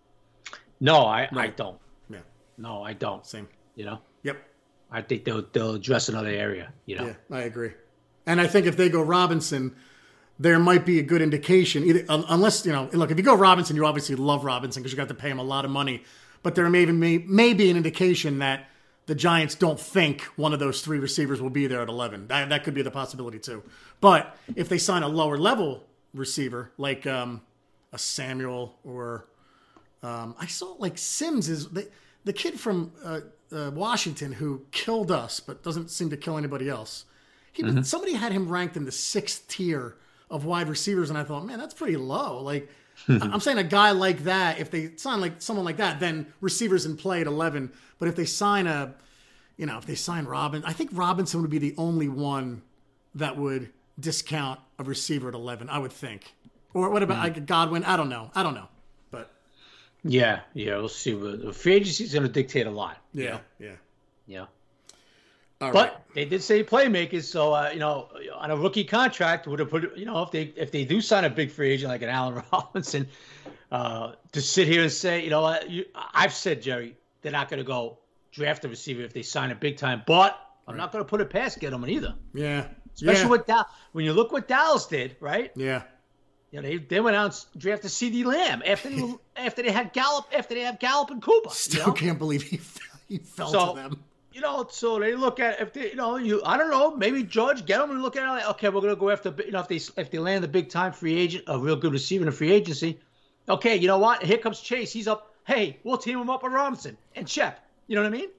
Speaker 2: No, I,
Speaker 1: Right.
Speaker 2: I don't.
Speaker 1: Yeah,
Speaker 2: No, I don't.
Speaker 1: same.
Speaker 2: You know,
Speaker 1: Yep.
Speaker 2: I think they'll they'll address another area. You know.
Speaker 1: Yeah, I agree. And I think if they go Robinson, there might be a good indication. Either un- unless you know, look, if you go Robinson, you obviously love Robinson because you got to pay him a lot of money. But there may even may, may be an indication that the Giants don't think one of those three receivers will be there at eleven. That, that could be the possibility too. But if they sign a lower level receiver like um, a Samuel or um, I saw like Sims is the, the kid from uh, uh, Washington who killed us but doesn't seem to kill anybody else. He mm-hmm. Somebody had him ranked in the sixth tier of wide receivers, and I thought, man, that's pretty low. Like, I'm saying a guy like that, if they sign like someone like that, then receivers in play at eleven. But if they sign a, you know, if they sign Robin, I think Robinson would be the only one that would discount a receiver at eleven. I would think. Or what about mm-hmm. like Godwin? I don't know. I don't know. But
Speaker 2: yeah, yeah, we'll see. The free agency is going to dictate a lot.
Speaker 1: Yeah,
Speaker 2: you know?
Speaker 1: yeah,
Speaker 2: yeah.
Speaker 1: All
Speaker 2: but
Speaker 1: right.
Speaker 2: they did say playmakers, so uh, you know, on a rookie contract, would have put, you know, if they if they do sign a big free agent like an Allen Robinson, uh, to sit here and say, you know, uh, you, I've said, Jerry, they're not going to go draft a receiver if they sign a big time, but I'm right. not going to put it past Gettleman either.
Speaker 1: Yeah,
Speaker 2: especially
Speaker 1: yeah.
Speaker 2: with Dallas. When you look what Dallas did, right?
Speaker 1: Yeah,
Speaker 2: you know, they they went out and drafted CeeDee Lamb after they after they had Gallup after they had Gallup and Cooper.
Speaker 1: Still
Speaker 2: you know?
Speaker 1: can't believe he fell, he fell
Speaker 2: so,
Speaker 1: to them.
Speaker 2: You know, so they look at if they, you know, you I don't know, maybe Judge get them and look at it like, okay, we're gonna go after, you know, if they if they land a big time free agent, a real good receiver in a free agency, okay, you know what? Here comes Chase. He's up. Hey, we'll team him up with Robinson and Shep. You know what I mean?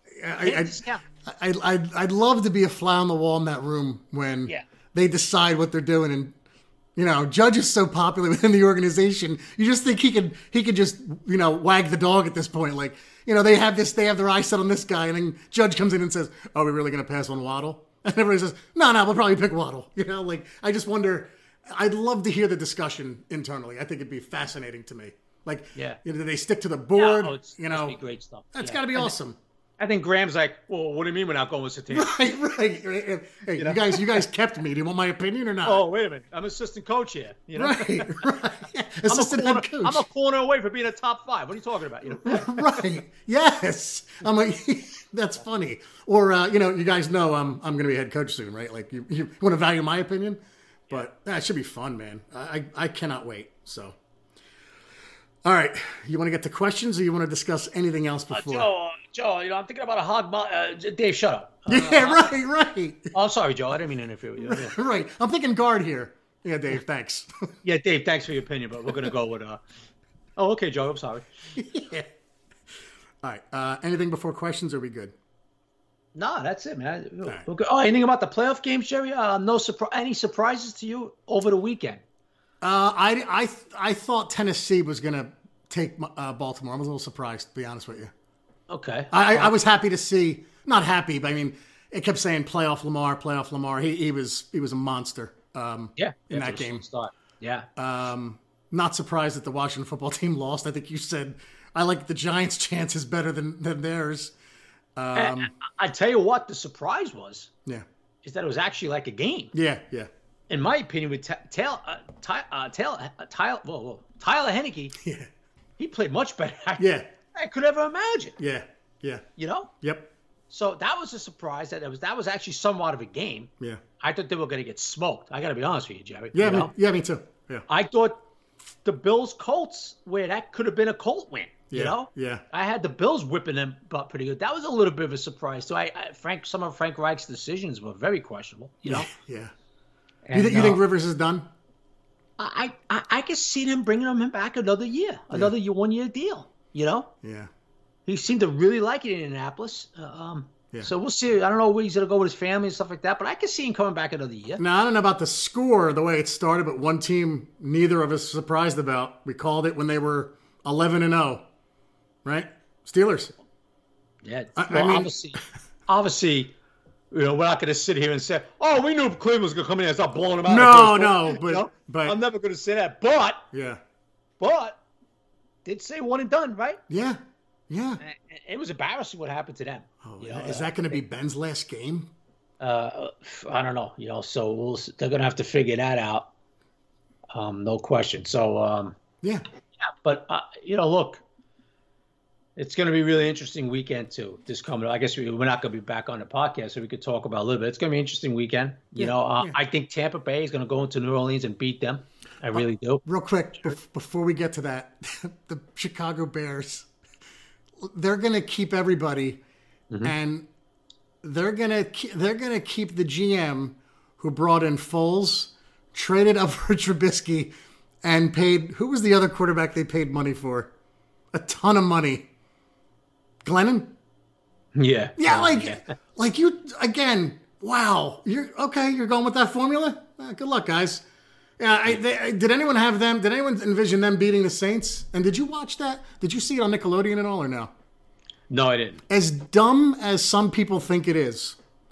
Speaker 1: I, I, I, I'd, I'd love to be a fly on the wall in that room when
Speaker 2: yeah.
Speaker 1: they decide what they're doing. And, you know, Judge is so popular within the organization. You just think he could, he could just, you know, wag the dog at this point. Like, you know, they have this, they have their eyes set on this guy. And then Judge comes in and says, "Are we really going to pass on Waddle?" And everybody says, no, no, we'll probably pick Waddle. You know, like, I just wonder, I'd love to hear the discussion internally. I think it'd be fascinating to me. Like,
Speaker 2: yeah.
Speaker 1: you know, do they stick to the board?
Speaker 2: Yeah, oh, it's,
Speaker 1: you know,
Speaker 2: be great stuff.
Speaker 1: That's
Speaker 2: yeah.
Speaker 1: got to be awesome.
Speaker 2: I think Graham's like, well, what do you mean we're not going with Satan?
Speaker 1: Right, right. Hey, you, you know? guys, you guys kept me. Do you want my opinion or not?
Speaker 2: Oh, wait a minute. I'm assistant coach here. You know?
Speaker 1: Right, right. Yeah. Assistant
Speaker 2: I'm corner,
Speaker 1: head coach.
Speaker 2: I'm a corner away from being a top five. What are you talking about? You know?
Speaker 1: Right. Yes. I'm like, that's funny. Or, uh, you know, you guys know I'm I'm going to be a head coach soon, right? Like, you, you want to value my opinion? But that should be fun, man. I, I, I cannot wait. So. All right, you want to get to questions, or you want to discuss anything else before?
Speaker 2: Uh, Joe, Joe, you know, I'm thinking about a hog. Uh, Dave, shut up. Uh,
Speaker 1: yeah, right, right.
Speaker 2: Oh, sorry, Joe. I didn't mean to interfere with you. Yeah.
Speaker 1: Right, I'm thinking guard here. Yeah, Dave, thanks.
Speaker 2: Yeah, Dave, thanks for your opinion, but we're gonna go with. Uh... Oh, okay, Joe. I'm sorry.
Speaker 1: Yeah. All right. Uh, anything before questions? Or are we good?
Speaker 2: No, that's it, man.
Speaker 1: Right.
Speaker 2: Oh, anything about the playoff games, Jerry? Uh, no surprise. Any surprises to you over the weekend?
Speaker 1: Uh, I, I, I thought Tennessee was going to take uh, Baltimore. I was a little surprised, to be honest with you.
Speaker 2: Okay.
Speaker 1: I, I was happy to see, not happy, but I mean, it kept saying playoff Lamar, playoff Lamar. He he was he was a monster um,
Speaker 2: yeah,
Speaker 1: in that game.
Speaker 2: Start. Yeah.
Speaker 1: Um, not surprised that the Washington football team lost. I think you said, I like the Giants' chances better than, than theirs. Um,
Speaker 2: I, I tell you what, the surprise was.
Speaker 1: Yeah.
Speaker 2: Is that it was actually like a game.
Speaker 1: Yeah, yeah.
Speaker 2: In my opinion, with Taylor, uh, Ty, uh, Taylor, uh, Tyler, whoa, whoa, Tyler Heineke,
Speaker 1: yeah,
Speaker 2: he played much better.
Speaker 1: Yeah,
Speaker 2: I could ever imagine.
Speaker 1: Yeah, yeah.
Speaker 2: You know.
Speaker 1: Yep.
Speaker 2: So that was a surprise. That it was that was actually somewhat of a game.
Speaker 1: Yeah.
Speaker 2: I thought they were going to get smoked. I got to be honest with you, Jerry.
Speaker 1: Yeah,
Speaker 2: you
Speaker 1: me,
Speaker 2: know?
Speaker 1: yeah, me too. Yeah.
Speaker 2: I thought the Bills Colts, where that could have been a Colt win.
Speaker 1: Yeah,
Speaker 2: you know.
Speaker 1: Yeah.
Speaker 2: I had the Bills whipping them butt pretty good. That was a little bit of a surprise. So I, I Frank, some of Frank Reich's decisions were very questionable. You know.
Speaker 1: Yeah.
Speaker 2: And,
Speaker 1: you, th- you
Speaker 2: uh,
Speaker 1: think Rivers is done?
Speaker 2: I, I I can see them bringing him back another year, another year, one year deal. You know.
Speaker 1: Yeah.
Speaker 2: He seemed to really like it in Indianapolis. Uh, um,
Speaker 1: yeah.
Speaker 2: So we'll see. I don't know where he's going to go with his family and stuff like that, but I can see him coming back another year.
Speaker 1: Now, I don't know about the score, the way it started, but one team neither of us surprised about. We called it when they were eleven and oh, right? Steelers.
Speaker 2: Yeah.
Speaker 1: I,
Speaker 2: well,
Speaker 1: I mean,
Speaker 2: obviously, obviously, you know, we're not going to sit here and say, "Oh, we knew Cleveland was going to come in and start blowing them out."
Speaker 1: No, no, but,
Speaker 2: you know?
Speaker 1: but
Speaker 2: I'm never going to say that. But
Speaker 1: yeah,
Speaker 2: but did say one and done, right?
Speaker 1: yeah, yeah.
Speaker 2: And it was embarrassing what happened to them.
Speaker 1: Oh,
Speaker 2: You know,
Speaker 1: is that going to be Ben's last game?
Speaker 2: Uh, I don't know. You know, so we'll, they're going to have to figure that out. Um, no question. So um,
Speaker 1: Yeah.
Speaker 2: yeah, but uh, you know, look. It's going to be a really interesting weekend, too, this coming. I guess we, we're not going to be back on the podcast, so we could talk about a little bit. It's going to be an interesting weekend. You
Speaker 1: Yeah,
Speaker 2: know, uh,
Speaker 1: yeah.
Speaker 2: I think Tampa Bay is going to go into New Orleans and beat them. I really do.
Speaker 1: Real quick, bef- before we get to that, the Chicago Bears, they're going to keep everybody,
Speaker 2: Mm-hmm.
Speaker 1: and they're going to ke- they're going to keep the G M who brought in Foles, traded up for Trubisky, and paid. Who was the other quarterback they paid money for? A ton of money. Glennon?
Speaker 2: Yeah.
Speaker 1: Yeah,
Speaker 2: Uh,
Speaker 1: like,
Speaker 2: yeah.
Speaker 1: like you again. Wow, you're okay. You're going with that formula. Eh, good luck, guys. Yeah, I, they, did anyone have them? Did anyone envision them beating the Saints? And did you watch that? Did you see it on Nickelodeon at all, or no?
Speaker 2: No, I didn't.
Speaker 1: As dumb as some people think it is,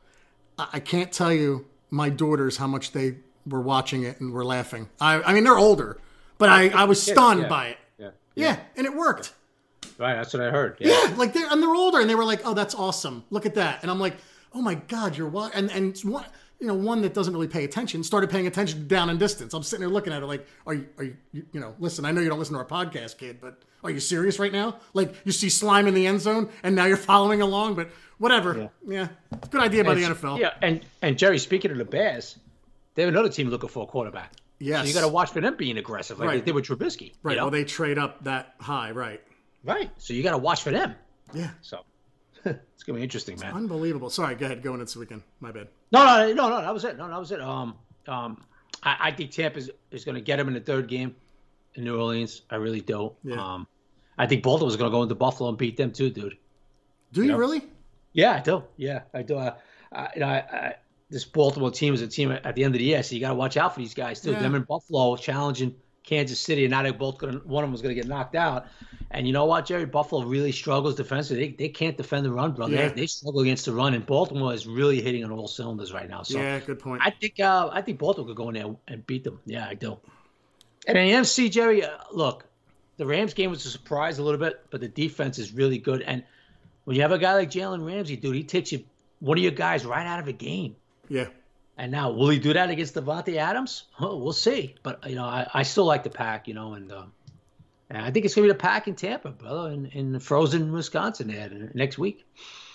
Speaker 1: I, I can't tell you my daughters how much they were watching it and were laughing. I, I mean, they're older, but I, I was stunned
Speaker 2: yeah.
Speaker 1: by it.
Speaker 2: Yeah.
Speaker 1: Yeah, and it worked.
Speaker 2: Right. That's what I heard. Yeah.
Speaker 1: Yeah, like they're and they're older, and they were like, "Oh, that's awesome! Look at that!" And I'm like, "Oh my God, you're what?" And and one, you know, one that doesn't really pay attention started paying attention down in distance. I'm sitting there looking at it like, "Are you? Are you? You, you know, listen. I know you don't listen to our podcast, kid, but are you serious right now? Like, you see slime in the end zone, and now you're following along, but whatever. Yeah, yeah. Good idea by the N F L.
Speaker 2: Yeah. And and Jerry, speaking of the Bears, they have another team looking for a quarterback.
Speaker 1: Yes.
Speaker 2: So you got to watch for them being aggressive, like
Speaker 1: Right.
Speaker 2: they did with Trubisky.
Speaker 1: Right.
Speaker 2: You know?
Speaker 1: Well, they trade up that high. Right.
Speaker 2: Right. So you got to watch for them.
Speaker 1: Yeah.
Speaker 2: So it's gonna be interesting, man.
Speaker 1: Unbelievable. Sorry. Go ahead. Go into this weekend. My bad.
Speaker 2: No, no, no, no. That was it. No, that was it. Um, um, I, I think Tampa is, is going to get him in the third game in New Orleans. I really do.
Speaker 1: Yeah.
Speaker 2: Um, I think Baltimore's going to go into Buffalo and beat them too, dude.
Speaker 1: Do you
Speaker 2: know?
Speaker 1: really?
Speaker 2: Yeah, I do. Yeah, I do. Uh, I, you know, I, I, this Baltimore team is a team at the end of the year, so you got to watch out for these guys too.
Speaker 1: Yeah.
Speaker 2: Them in Buffalo challenging Kansas City, and now they're both going. One of them was going to get knocked out. And you know what, Jerry? Buffalo really struggles defensively. They, they can't defend the run, brother.
Speaker 1: Yeah.
Speaker 2: They, they struggle against the run, and Baltimore is really hitting on all cylinders right now. So
Speaker 1: Yeah. Good point.
Speaker 2: I think uh, I think Baltimore could go in there and beat them. Yeah, I do. And in the N F C, Jerry, uh, look, the Rams game was a surprise a little bit, but the defense is really good. And when you have a guy like Jalen Ramsey, dude, he takes you one of your guys right out of a game.
Speaker 1: yeah.
Speaker 2: And now, will he do that against Devontae Adams? Oh, we'll see. But you know, I, I still like the Pack. You know, and, uh, and I think it's gonna be the Pack in Tampa, brother, in, in frozen Wisconsin there next week.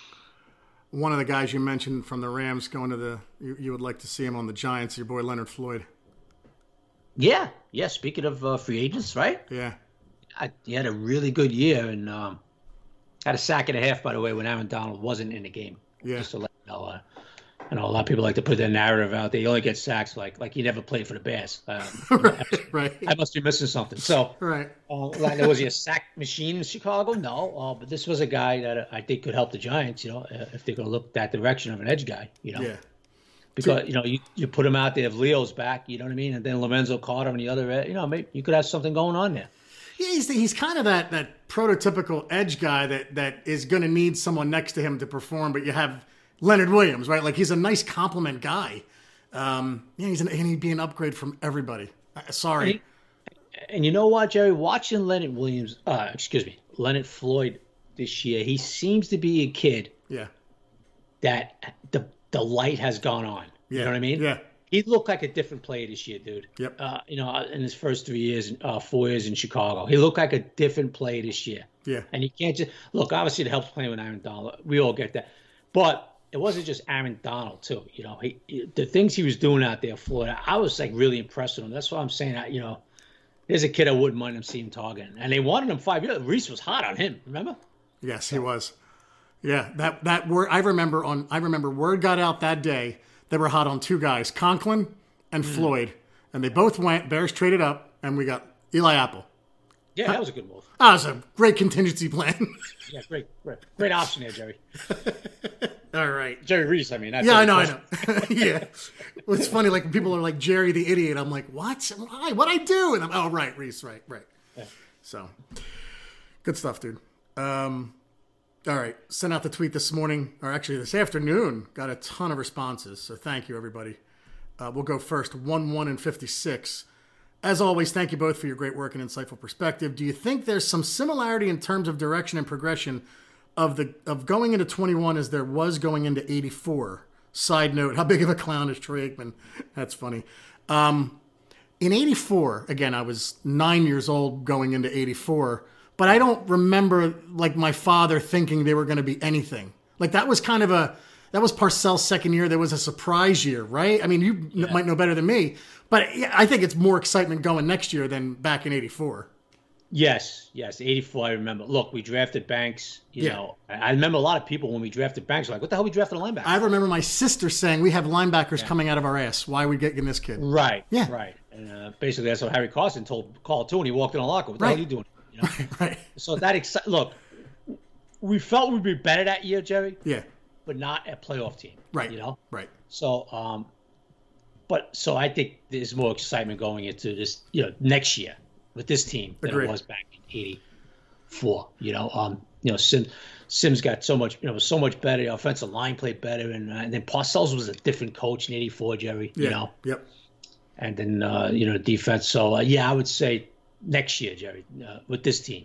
Speaker 1: One of the guys you mentioned from the Rams going to the, you, you would like to see him on the Giants, your boy Leonard Floyd.
Speaker 2: Yeah, yeah. Speaking of uh, free agents, right?
Speaker 1: Yeah.
Speaker 2: I, he had a really good year and um, had a sack and a half, by the way, when Aaron Donald wasn't in the game.
Speaker 1: Yeah.
Speaker 2: Just to let you know. Uh, I know a lot of people like to put their narrative out there. He only gets sacks like like he never played for the Bears. Uh,
Speaker 1: right. Right.
Speaker 2: I must be missing something. So,
Speaker 1: Right.
Speaker 2: uh, like, was he a sack machine in Chicago? No. Uh, but this was a guy that I think could help the Giants, you know, uh, if they're going to look that direction of an edge guy, you know.
Speaker 1: Yeah.
Speaker 2: Because, you know, you, you put him out there, if Leo's back, you know what I mean? And then Lorenzo Carter on the other end, you know, maybe you could have something going on there.
Speaker 1: Yeah, he's, he's kind of that, that prototypical edge guy that, that is going to need someone next to him to perform, but you have Leonard Williams, right? Like, he's a nice compliment guy. Um, yeah, he's an, and he'd be an upgrade from everybody. Uh, sorry.
Speaker 2: And you know what, Jerry? Watching Leonard Williams, uh, excuse me, Leonard Floyd this year, he seems to be a kid
Speaker 1: Yeah.
Speaker 2: that the the light has gone on.
Speaker 1: Yeah.
Speaker 2: You know what I mean?
Speaker 1: Yeah.
Speaker 2: He looked like a different player this year, dude.
Speaker 1: Yep.
Speaker 2: Uh, you know, in his first three years, uh, four years in Chicago, he looked like a different player this year.
Speaker 1: Yeah.
Speaker 2: And you can't just look. Obviously, it helps playing with Aaron Donald. We all get that, but it wasn't just Aaron Donald too. You know, he, he the things he was doing out there, Florida. I was like really impressed with him. That's why I'm saying that. You know, there's a kid I wouldn't mind him seeing targeting, and they wanted him five years. Reese was hot on him. Remember?
Speaker 1: Yes, he was. Yeah, that that word I remember on I remember word got out that day. They were hot on two guys, Conklin and
Speaker 2: Mm-hmm.
Speaker 1: Floyd, and they both went. Bears traded up, and we got Eli Apple.
Speaker 2: Yeah, that was a good move.
Speaker 1: That was a great contingency plan.
Speaker 2: Yeah, great, great, great option there, Jerry.
Speaker 1: All right.
Speaker 2: Jerry Reese, I mean. That's
Speaker 1: Yeah, I
Speaker 2: Jerry
Speaker 1: know, I
Speaker 2: Costa.
Speaker 1: know. Yeah. Well, it's funny, like, people are like, Jerry the idiot. I'm like, what? Why? What'd I do? And I'm, oh, right, Reese, right, right.
Speaker 2: Yeah.
Speaker 1: So, Good stuff, dude. Um, all right. Sent out the tweet this morning, or actually this afternoon. Got a ton of responses. So thank you, everybody. Uh, we'll go first. one one and fifty-six. As always, thank you both for your great work and insightful perspective. Do you think there's some similarity in terms of direction and progression of the of going into twenty-one as there was going into eighty-four? Side note, how big of a clown is Troy Aikman? That's funny. Um, in eighty-four, again, I was nine years old going into eighty-four, but I don't remember like my father thinking they were going to be anything. Like that was kind of a, that was Parcells' second year. There was a surprise year, right? I mean, you yeah. might know better than me, but I think it's more excitement going next year than back in eighty-four.
Speaker 2: Yes, yes, eighty-four. I remember. Look, we drafted Banks. You
Speaker 1: yeah.
Speaker 2: know, I remember a lot of people when we drafted Banks were like, "What the hell? We drafted a linebacker?"
Speaker 1: I remember my sister saying, "We have linebackers yeah. coming out of our ass. Why are we getting this kid?"
Speaker 2: Right.
Speaker 1: Yeah.
Speaker 2: Right. And uh, basically, that's what Harry Carson told Carl too when he walked in the locker. What the
Speaker 1: right.
Speaker 2: hell are you doing? You know?
Speaker 1: Right. Right.
Speaker 2: So that exci- look, we felt we'd be better that year, Jerry.
Speaker 1: Yeah.
Speaker 2: But not a playoff team.
Speaker 1: Right.
Speaker 2: You know.
Speaker 1: Right.
Speaker 2: So, um, but so I think there's more excitement going into this, you know, next year with this team than
Speaker 1: Agreed.
Speaker 2: it was back in eighty-four. You know, um, you know, Sim, Sims got so much, you know, was so much better. The offensive line played better, and, uh, and then Parcells was a different coach in eighty-four, Jerry.
Speaker 1: Yeah.
Speaker 2: You know.
Speaker 1: Yep.
Speaker 2: And then uh, you know, defense. So uh, yeah, I would say next year, Jerry, uh, with this team.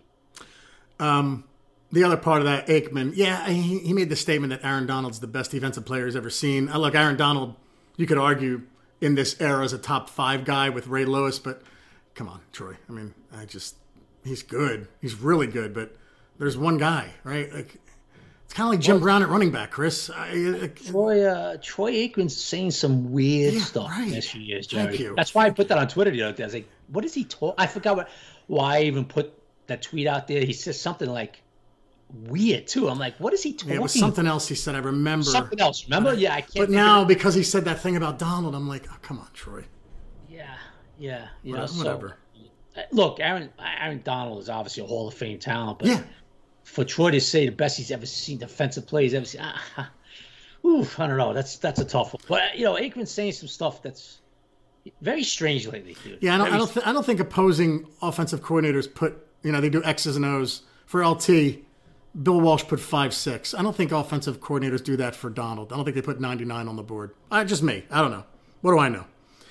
Speaker 1: Um, the other part of that, Aikman, yeah, he, he made the statement that Aaron Donald's the best defensive player he's ever seen. Uh, look, Aaron Donald, you could argue in this era is a top five guy with Ray Lewis, but come on, Troy. I mean, I just, he's good. He's really good, but there's one guy, right? Like, it's kind of like Jim well, Brown at running back, Chris. I, I,
Speaker 2: Troy uh, Troy Aikman's saying some weird
Speaker 1: yeah,
Speaker 2: stuff
Speaker 1: right.
Speaker 2: this few years, Jerry.
Speaker 1: Thank you.
Speaker 2: That's why I put that on Twitter the other day. I was like, what is he talk? I forgot what, why I even put that tweet out there. He says something like weird, too. I'm like, what is he talking?
Speaker 1: Yeah, it was something else he said. I remember.
Speaker 2: Something else. Remember? Yeah, I can't.
Speaker 1: But now, because he said that thing about Donald, I'm like, oh, come on, Troy.
Speaker 2: Yeah, yeah. You
Speaker 1: whatever.
Speaker 2: know,
Speaker 1: whatever.
Speaker 2: So, look, Aaron Aaron Donald is obviously a Hall of Fame talent, but
Speaker 1: yeah.
Speaker 2: for Troy to say the best he's ever seen, defensive play he's ever seen, ah, oof, I don't know. That's that's a tough one. But, you know, Aikman's saying some stuff that's very strange lately, dude.
Speaker 1: Yeah, I don't,
Speaker 2: very
Speaker 1: I don't, th- I don't think opposing offensive coordinators put, you know, they do X's and O's. For L T, Bill Walsh put five six. I don't think offensive coordinators do that for Donald. I don't think they put ninety-nine on the board. Uh, just me. I don't know. What do I know?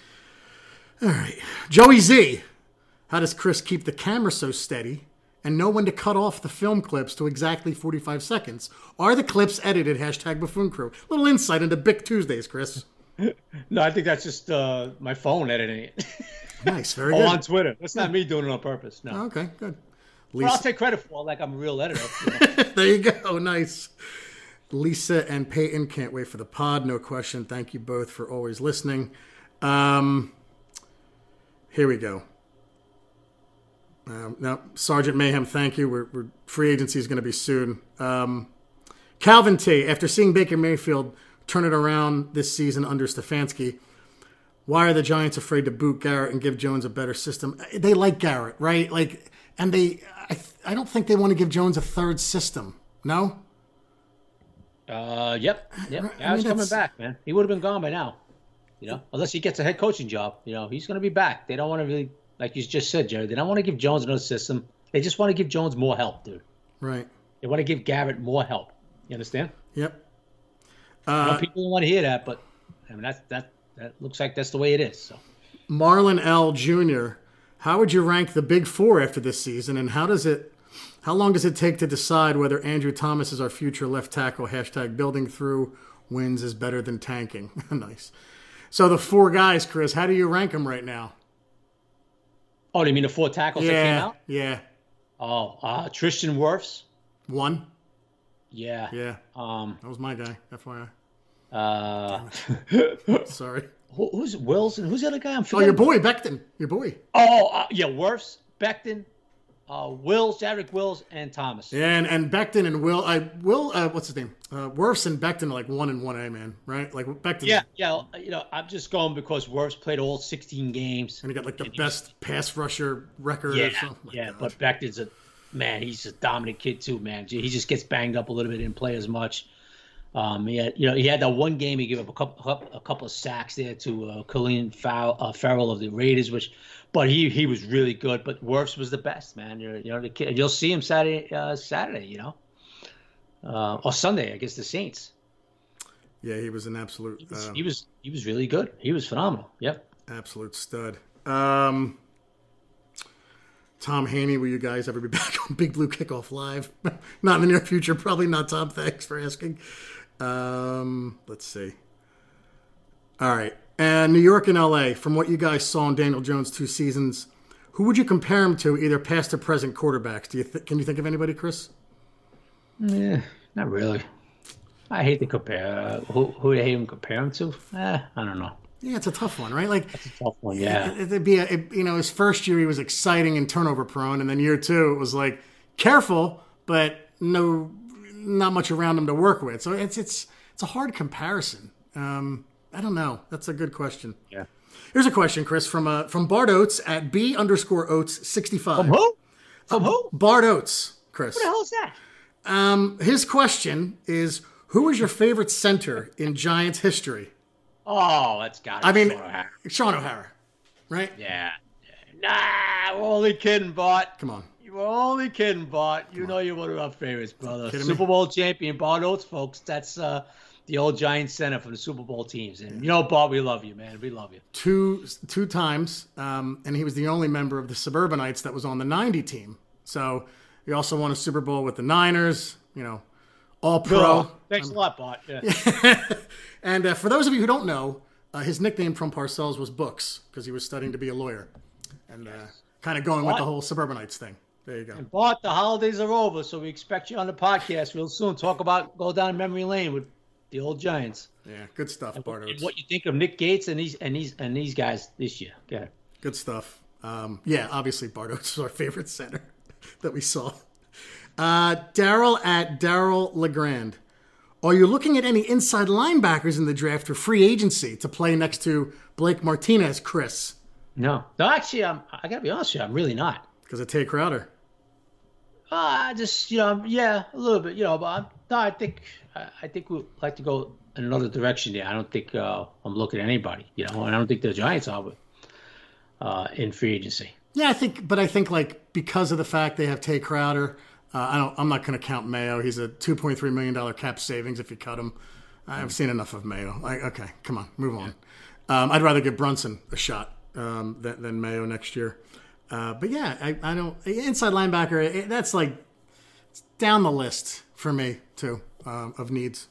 Speaker 1: All right. Joey Z. How does Chris keep the camera so steady and know when to cut off the film clips to exactly forty-five seconds? Are the clips edited? Hashtag Buffoon Crew. Little insight into Big Tuesdays, Chris.
Speaker 2: No, I think that's just uh, my phone editing it.
Speaker 1: Nice. Very
Speaker 2: oh,
Speaker 1: good.
Speaker 2: on Twitter. That's not me doing it on purpose. No.
Speaker 1: Oh, okay, good.
Speaker 2: Lisa. But I'll take credit for it like I'm a real editor. You know?
Speaker 1: There you go. Nice. Lisa and Peyton, can't wait for the pod. No question. Thank you both for always listening. Um, here we go. Um, now, Sergeant Mayhem, thank you. We're, we're free agency is going to be soon. Um, Calvin T, after seeing Baker Mayfield turn it around this season under Stefanski, why are the Giants afraid to boot Garrett and give Jones a better system? They like Garrett, right? Like, and they, I, I don't think they want to give Jones a third system. No.
Speaker 2: Uh, yep, yep.
Speaker 1: I
Speaker 2: Garrett's
Speaker 1: mean,
Speaker 2: coming back, man. He would have been gone by now, you know, unless he gets a head coaching job. You know, he's going to be back. They don't want to really, like you just said, Jerry. They don't want to give Jones another system. They just want to give Jones more help, dude.
Speaker 1: Right.
Speaker 2: They want to give Garrett more help. You understand?
Speaker 1: Yep.
Speaker 2: Uh, I know people don't want to hear that, but I mean that that that looks like that's the way it is. So,
Speaker 1: Marlon L. Junior, how would you rank the Big Four after this season, and how does it? How long does it take to decide whether Andrew Thomas is our future left tackle? Hashtag building through wins is better than tanking. Nice. So the four guys, Chris, how do you rank them right now?
Speaker 2: Oh, do you mean the four tackles
Speaker 1: yeah,
Speaker 2: that came out?
Speaker 1: Yeah.
Speaker 2: Oh, uh, Tristan Wirfs.
Speaker 1: One.
Speaker 2: Yeah.
Speaker 1: Yeah.
Speaker 2: Um,
Speaker 1: that was my guy. F Y
Speaker 2: I. Uh,
Speaker 1: Sorry.
Speaker 2: Who, who's Wills and who's the other guy? I'm
Speaker 1: oh,
Speaker 2: forgetting.
Speaker 1: your boy Becton. Your boy.
Speaker 2: Oh, uh, yeah, Wirfs, Becton, uh, Wills, Derek Wills, and Thomas.
Speaker 1: Yeah, and, and Becton and Will. I Will. Uh, what's his name? Uh, Wirfs and Becton are like one and one A, man. Right? Like Becton.
Speaker 2: Yeah, yeah. You know, I'm just going because Wirfs played all sixteen games,
Speaker 1: and he got like the best pass rusher record.
Speaker 2: Yeah,
Speaker 1: or something. Oh,
Speaker 2: yeah.
Speaker 1: God.
Speaker 2: But Becton's a man. He's a dominant kid too, man. He just gets banged up a little bit, didn't play as much. Um, he had, you know, he had that one game he gave up a couple, a couple of sacks there to uh, Colleen Farrell, uh, Farrell of the Raiders, which but he he was really good. But Wirfs was the best, man. You're, you know, the kid, you'll see him Saturday, uh, Saturday, you know, uh, or Sunday against the Saints.
Speaker 1: Yeah, he was an absolute.
Speaker 2: He was,
Speaker 1: uh,
Speaker 2: he was he was really good. He was phenomenal. Yep.
Speaker 1: Absolute stud. Um, Tom Haney, will you guys ever be back on Big Blue Kickoff Live? Not in the near future. Probably not, Tom. Thanks for asking. Um, let's see. All right. And New York and L A, from what you guys saw in Daniel Jones' two seasons, who would you compare him to, either past or present quarterbacks? Do you th- Can you think of anybody, Chris?
Speaker 2: Yeah, not really. I hate to compare. Uh, who who do I hate him compare him to? Eh, I don't know.
Speaker 1: Yeah, it's a tough one, right? Like,
Speaker 2: That's a tough one, yeah.
Speaker 1: It, it'd be a, it, you know, his first year he was exciting and turnover prone, and then year two it was like careful, but no, not much around him to work with. So it's it's it's a hard comparison. Um, I don't know. That's a good question.
Speaker 2: Yeah.
Speaker 1: Here's a question, Chris, from uh, from Bart Oates at B underscore Oates sixty five.
Speaker 2: From who? From
Speaker 1: uh,
Speaker 2: who?
Speaker 1: Bart Oates, Chris.
Speaker 2: What the hell is that?
Speaker 1: Um, his question is, who is your favorite center in Giants history?
Speaker 2: Oh, that's got to
Speaker 1: I
Speaker 2: be
Speaker 1: mean,
Speaker 2: Sean O'Hara.
Speaker 1: Sean O'Hara, right?
Speaker 2: Yeah. Nah, we're only kidding, Bart.
Speaker 1: Come on.
Speaker 2: You were only kidding, Bart. You know you're one of our favorites, brother.
Speaker 1: Kidding
Speaker 2: Super
Speaker 1: me?
Speaker 2: Bowl champion, Bart Oates, folks. That's uh, the old Giants center for the Super Bowl teams. And you know, Bart, we love you, man. We love you.
Speaker 1: Two two times, um, and he was the only member of the Suburbanites that was on the ninety team. So he also won a Super Bowl with the Niners, you know, all pro.
Speaker 2: Oh, thanks um, a lot, Bart. Yeah.
Speaker 1: And uh, for those of you who don't know, uh, his nickname from Parcells was Books, because he was studying to be a lawyer. And uh, kind of going
Speaker 2: Bart,
Speaker 1: with the whole Suburbanites thing. There you go.
Speaker 2: And Bart, the holidays are over, so we expect you on the podcast real soon. Talk about, go down memory lane with the old Giants.
Speaker 1: Yeah, good stuff, Bart Oates.
Speaker 2: And what you think of Nick Gates and these and these and these guys this year? Go ahead.
Speaker 1: Good stuff. Um, yeah, obviously Bart Oates is our favorite center that we saw. Uh, Daryl at Daryl Legrand. Are you looking at any inside linebackers in the draft for free agency to play next to Blake Martinez, Chris?
Speaker 2: No. No, actually, I'm, I got to be honest with you, I'm really not.
Speaker 1: Because of Tay Crowder.
Speaker 2: Uh, I just, you know, yeah, a little bit, you know, but I'm, no, I think I, I think we'd like to go in another direction there. I don't think uh, I'm looking at anybody, you know, and I don't think the Giants are with, uh, in free agency.
Speaker 1: Yeah, I think, but I think like because of the fact they have Tay Crowder, uh, I don't. I'm not going to count Mayo. He's a two point three million dollar cap savings if you cut him. I've seen enough of Mayo. Like, okay, come on, move on. Um, I'd rather give Brunson a shot um, than, than Mayo next year. Uh, but yeah, I, I don't. Inside linebacker, it, that's like it's down the list for me too um, of needs.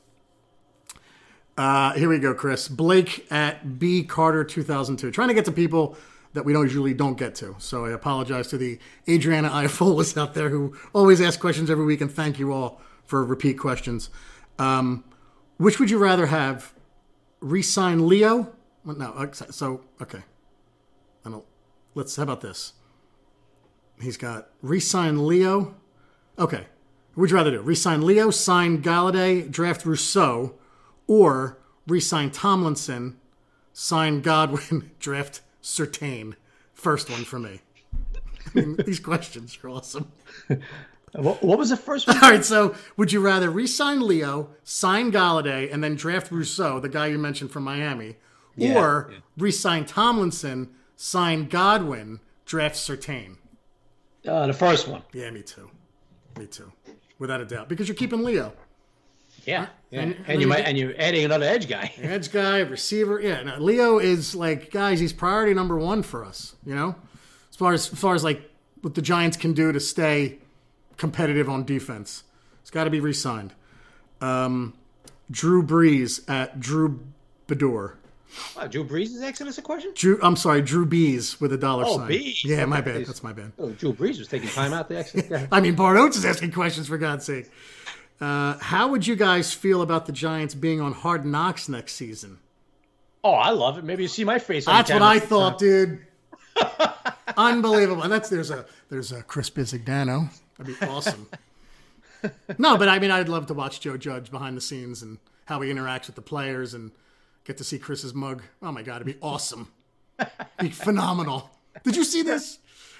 Speaker 1: Uh, here we go, Chris. Blake at B Carter two thousand two. Trying to get to people that we don't usually don't get to. So I apologize to the Adriana Iafolas out there who always ask questions every week, and thank you all for repeat questions. Um, which would you rather have? Re-sign Leo? Well, no, so okay. I don't. Let's. How about this? He's got re-sign Leo. Okay. Would you rather do? Re-sign Leo, sign Galladay, draft Rousseau, or re-sign Tomlinson, sign Godwin, draft Surtain? First one for me. I mean, these questions are awesome.
Speaker 2: What, what was the first one?
Speaker 1: All right, so would you rather re-sign Leo, sign Galladay, and then draft Rousseau, the guy you mentioned from Miami,
Speaker 2: yeah,
Speaker 1: or
Speaker 2: yeah.
Speaker 1: re-sign Tomlinson, sign Godwin, draft Surtain?
Speaker 2: Uh, the first one.
Speaker 1: Yeah, me too. Me too. Without a doubt. Because you're keeping Leo.
Speaker 2: Yeah. yeah.
Speaker 1: And,
Speaker 2: And,
Speaker 1: and
Speaker 2: you
Speaker 1: you
Speaker 2: might
Speaker 1: get-
Speaker 2: and you're adding another edge guy.
Speaker 1: Edge guy, receiver. Yeah, no, Leo is like, guys, he's priority number one for us, you know? As far as, as far as like what the Giants can do to stay competitive on defense. It's got to be re-signed. Um, Drew Brees at Drew Bador.
Speaker 2: Wow, Drew Brees is asking us a question?
Speaker 1: Drew, I'm sorry, Drew Bees with a dollar
Speaker 2: Oh,
Speaker 1: sign.
Speaker 2: Bees.
Speaker 1: Yeah, my
Speaker 2: Okay.
Speaker 1: bad. That's my bad.
Speaker 2: Oh, Drew Brees was taking time out there. Actually. Yeah.
Speaker 1: I mean, Bart Oates is asking questions, for God's sake. Uh, how would you guys feel about the Giants being on Hard Knocks next season?
Speaker 2: Oh, I love it. Maybe you see my face. On
Speaker 1: That's
Speaker 2: the
Speaker 1: what
Speaker 2: camera.
Speaker 1: I thought, dude. Unbelievable. And that's there's a there's a Chris Bizignano. That'd be awesome. No, but I mean, I'd love to watch Joe Judge behind the scenes and how he interacts with the players and get to see Chris's mug. Oh my God, it'd be awesome. It'd be phenomenal. Did you see this?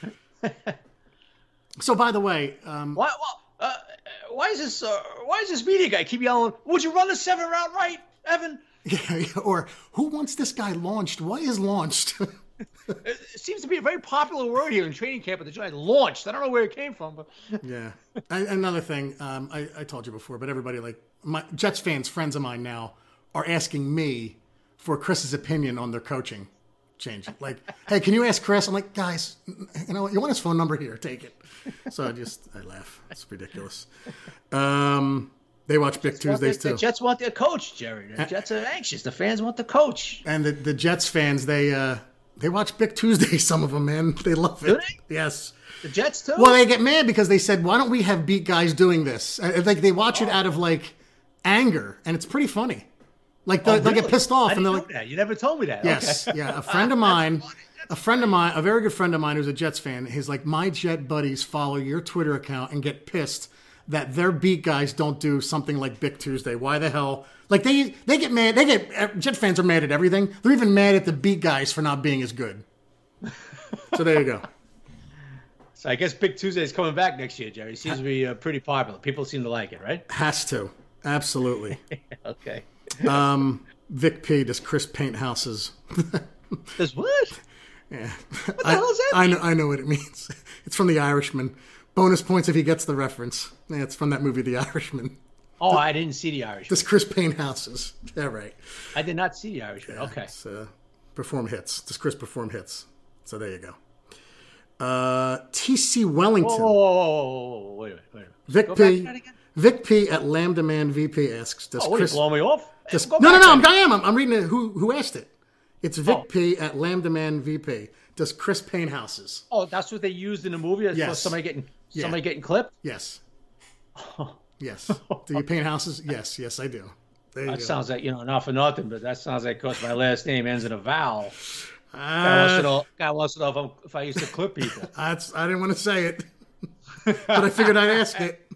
Speaker 1: So, by the way, um,
Speaker 2: Why? Why, uh, why is this? Uh, why is this media guy keep yelling? Would you run the seven route right, Evan?
Speaker 1: yeah, or who wants this guy launched? Why is launched?
Speaker 2: It seems to be a very popular word here in training camp at the Giants. Launched. I don't know where it came from, but
Speaker 1: yeah. And another thing, um, I, I told you before, but everybody like my Jets fans, friends of mine now, are asking me for Chris's opinion on their coaching change. Like, hey, can you ask Chris? I'm like, guys, you know, you want his phone number here? Take it. So I just I laugh. It's ridiculous. Um, they watch Big Tuesdays
Speaker 2: their,
Speaker 1: too.
Speaker 2: The Jets want their coach, Jerry. The Jets are anxious. The fans want the coach.
Speaker 1: And the, the Jets fans, they uh, they watch Big Tuesdays. Some of them, man, they love it.
Speaker 2: Do they?
Speaker 1: Yes.
Speaker 2: The Jets too.
Speaker 1: Well, they get mad because they said, "Why don't we have beat guys doing this?" And, like they watch oh. it out of like anger, and it's pretty funny. Like they, oh, really? they get pissed off,
Speaker 2: I
Speaker 1: and they're
Speaker 2: know
Speaker 1: like,
Speaker 2: that. "You never told me that."
Speaker 1: Yes,
Speaker 2: okay.
Speaker 1: yeah. A friend of mine, a friend of mine, a very good friend of mine who's a Jets fan. He's like, my Jet buddies follow your Twitter account and get pissed that their beat guys don't do something like Big Tuesday. Why the hell? Like they they get mad. They get Jet fans are mad at everything. They're even mad at the beat guys for not being as good. So there you go.
Speaker 2: So I guess Big Tuesday is coming back next year, Jerry. It seems to be uh, pretty popular. People seem to like it, right?
Speaker 1: Has to. Absolutely.
Speaker 2: Okay.
Speaker 1: um, Vic P. Does Chris paint houses?
Speaker 2: Does what?
Speaker 1: Yeah.
Speaker 2: What the
Speaker 1: I,
Speaker 2: hell is that?
Speaker 1: I know, I know what it means. It's from The Irishman. Bonus points if he gets the reference. Yeah, it's from that movie, The Irishman.
Speaker 2: Oh, the, I didn't see The Irishman.
Speaker 1: Does Chris paint houses? Yeah, right.
Speaker 2: I did not see The Irishman.
Speaker 1: Yeah,
Speaker 2: okay.
Speaker 1: It's, uh, perform hits. Does Chris perform hits? So there you go. Uh, T C Wellington.
Speaker 2: Whoa, whoa, whoa, whoa, whoa. Wait a minute. Wait a minute.
Speaker 1: Vic
Speaker 2: Go
Speaker 1: P.
Speaker 2: back to that again?
Speaker 1: Vic P. at Lambda Man V P asks, does
Speaker 2: oh, what,
Speaker 1: Chris...
Speaker 2: you blow me off?
Speaker 1: Does,
Speaker 2: Go
Speaker 1: no, no,
Speaker 2: back
Speaker 1: no, I'm,
Speaker 2: then.
Speaker 1: I am. I'm, I'm reading it. Who, who asked it? It's Vic
Speaker 2: Oh.
Speaker 1: P. at Lambda Man V P. Does Chris paint houses?
Speaker 2: Oh, that's what they used in the movie? That's
Speaker 1: Yes.
Speaker 2: somebody getting
Speaker 1: Yeah.
Speaker 2: somebody getting clipped?
Speaker 1: Yes. Yes. Do you paint houses? Yes. Yes, I do. There you
Speaker 2: That
Speaker 1: go.
Speaker 2: sounds like, you know, not for nothing, but that sounds like because my last name ends in a vowel. Guy wants to
Speaker 1: Uh,
Speaker 2: know, guy wants to know if, I'm, if I used to clip people.
Speaker 1: that's, I didn't want to say it, but I figured I'd ask it.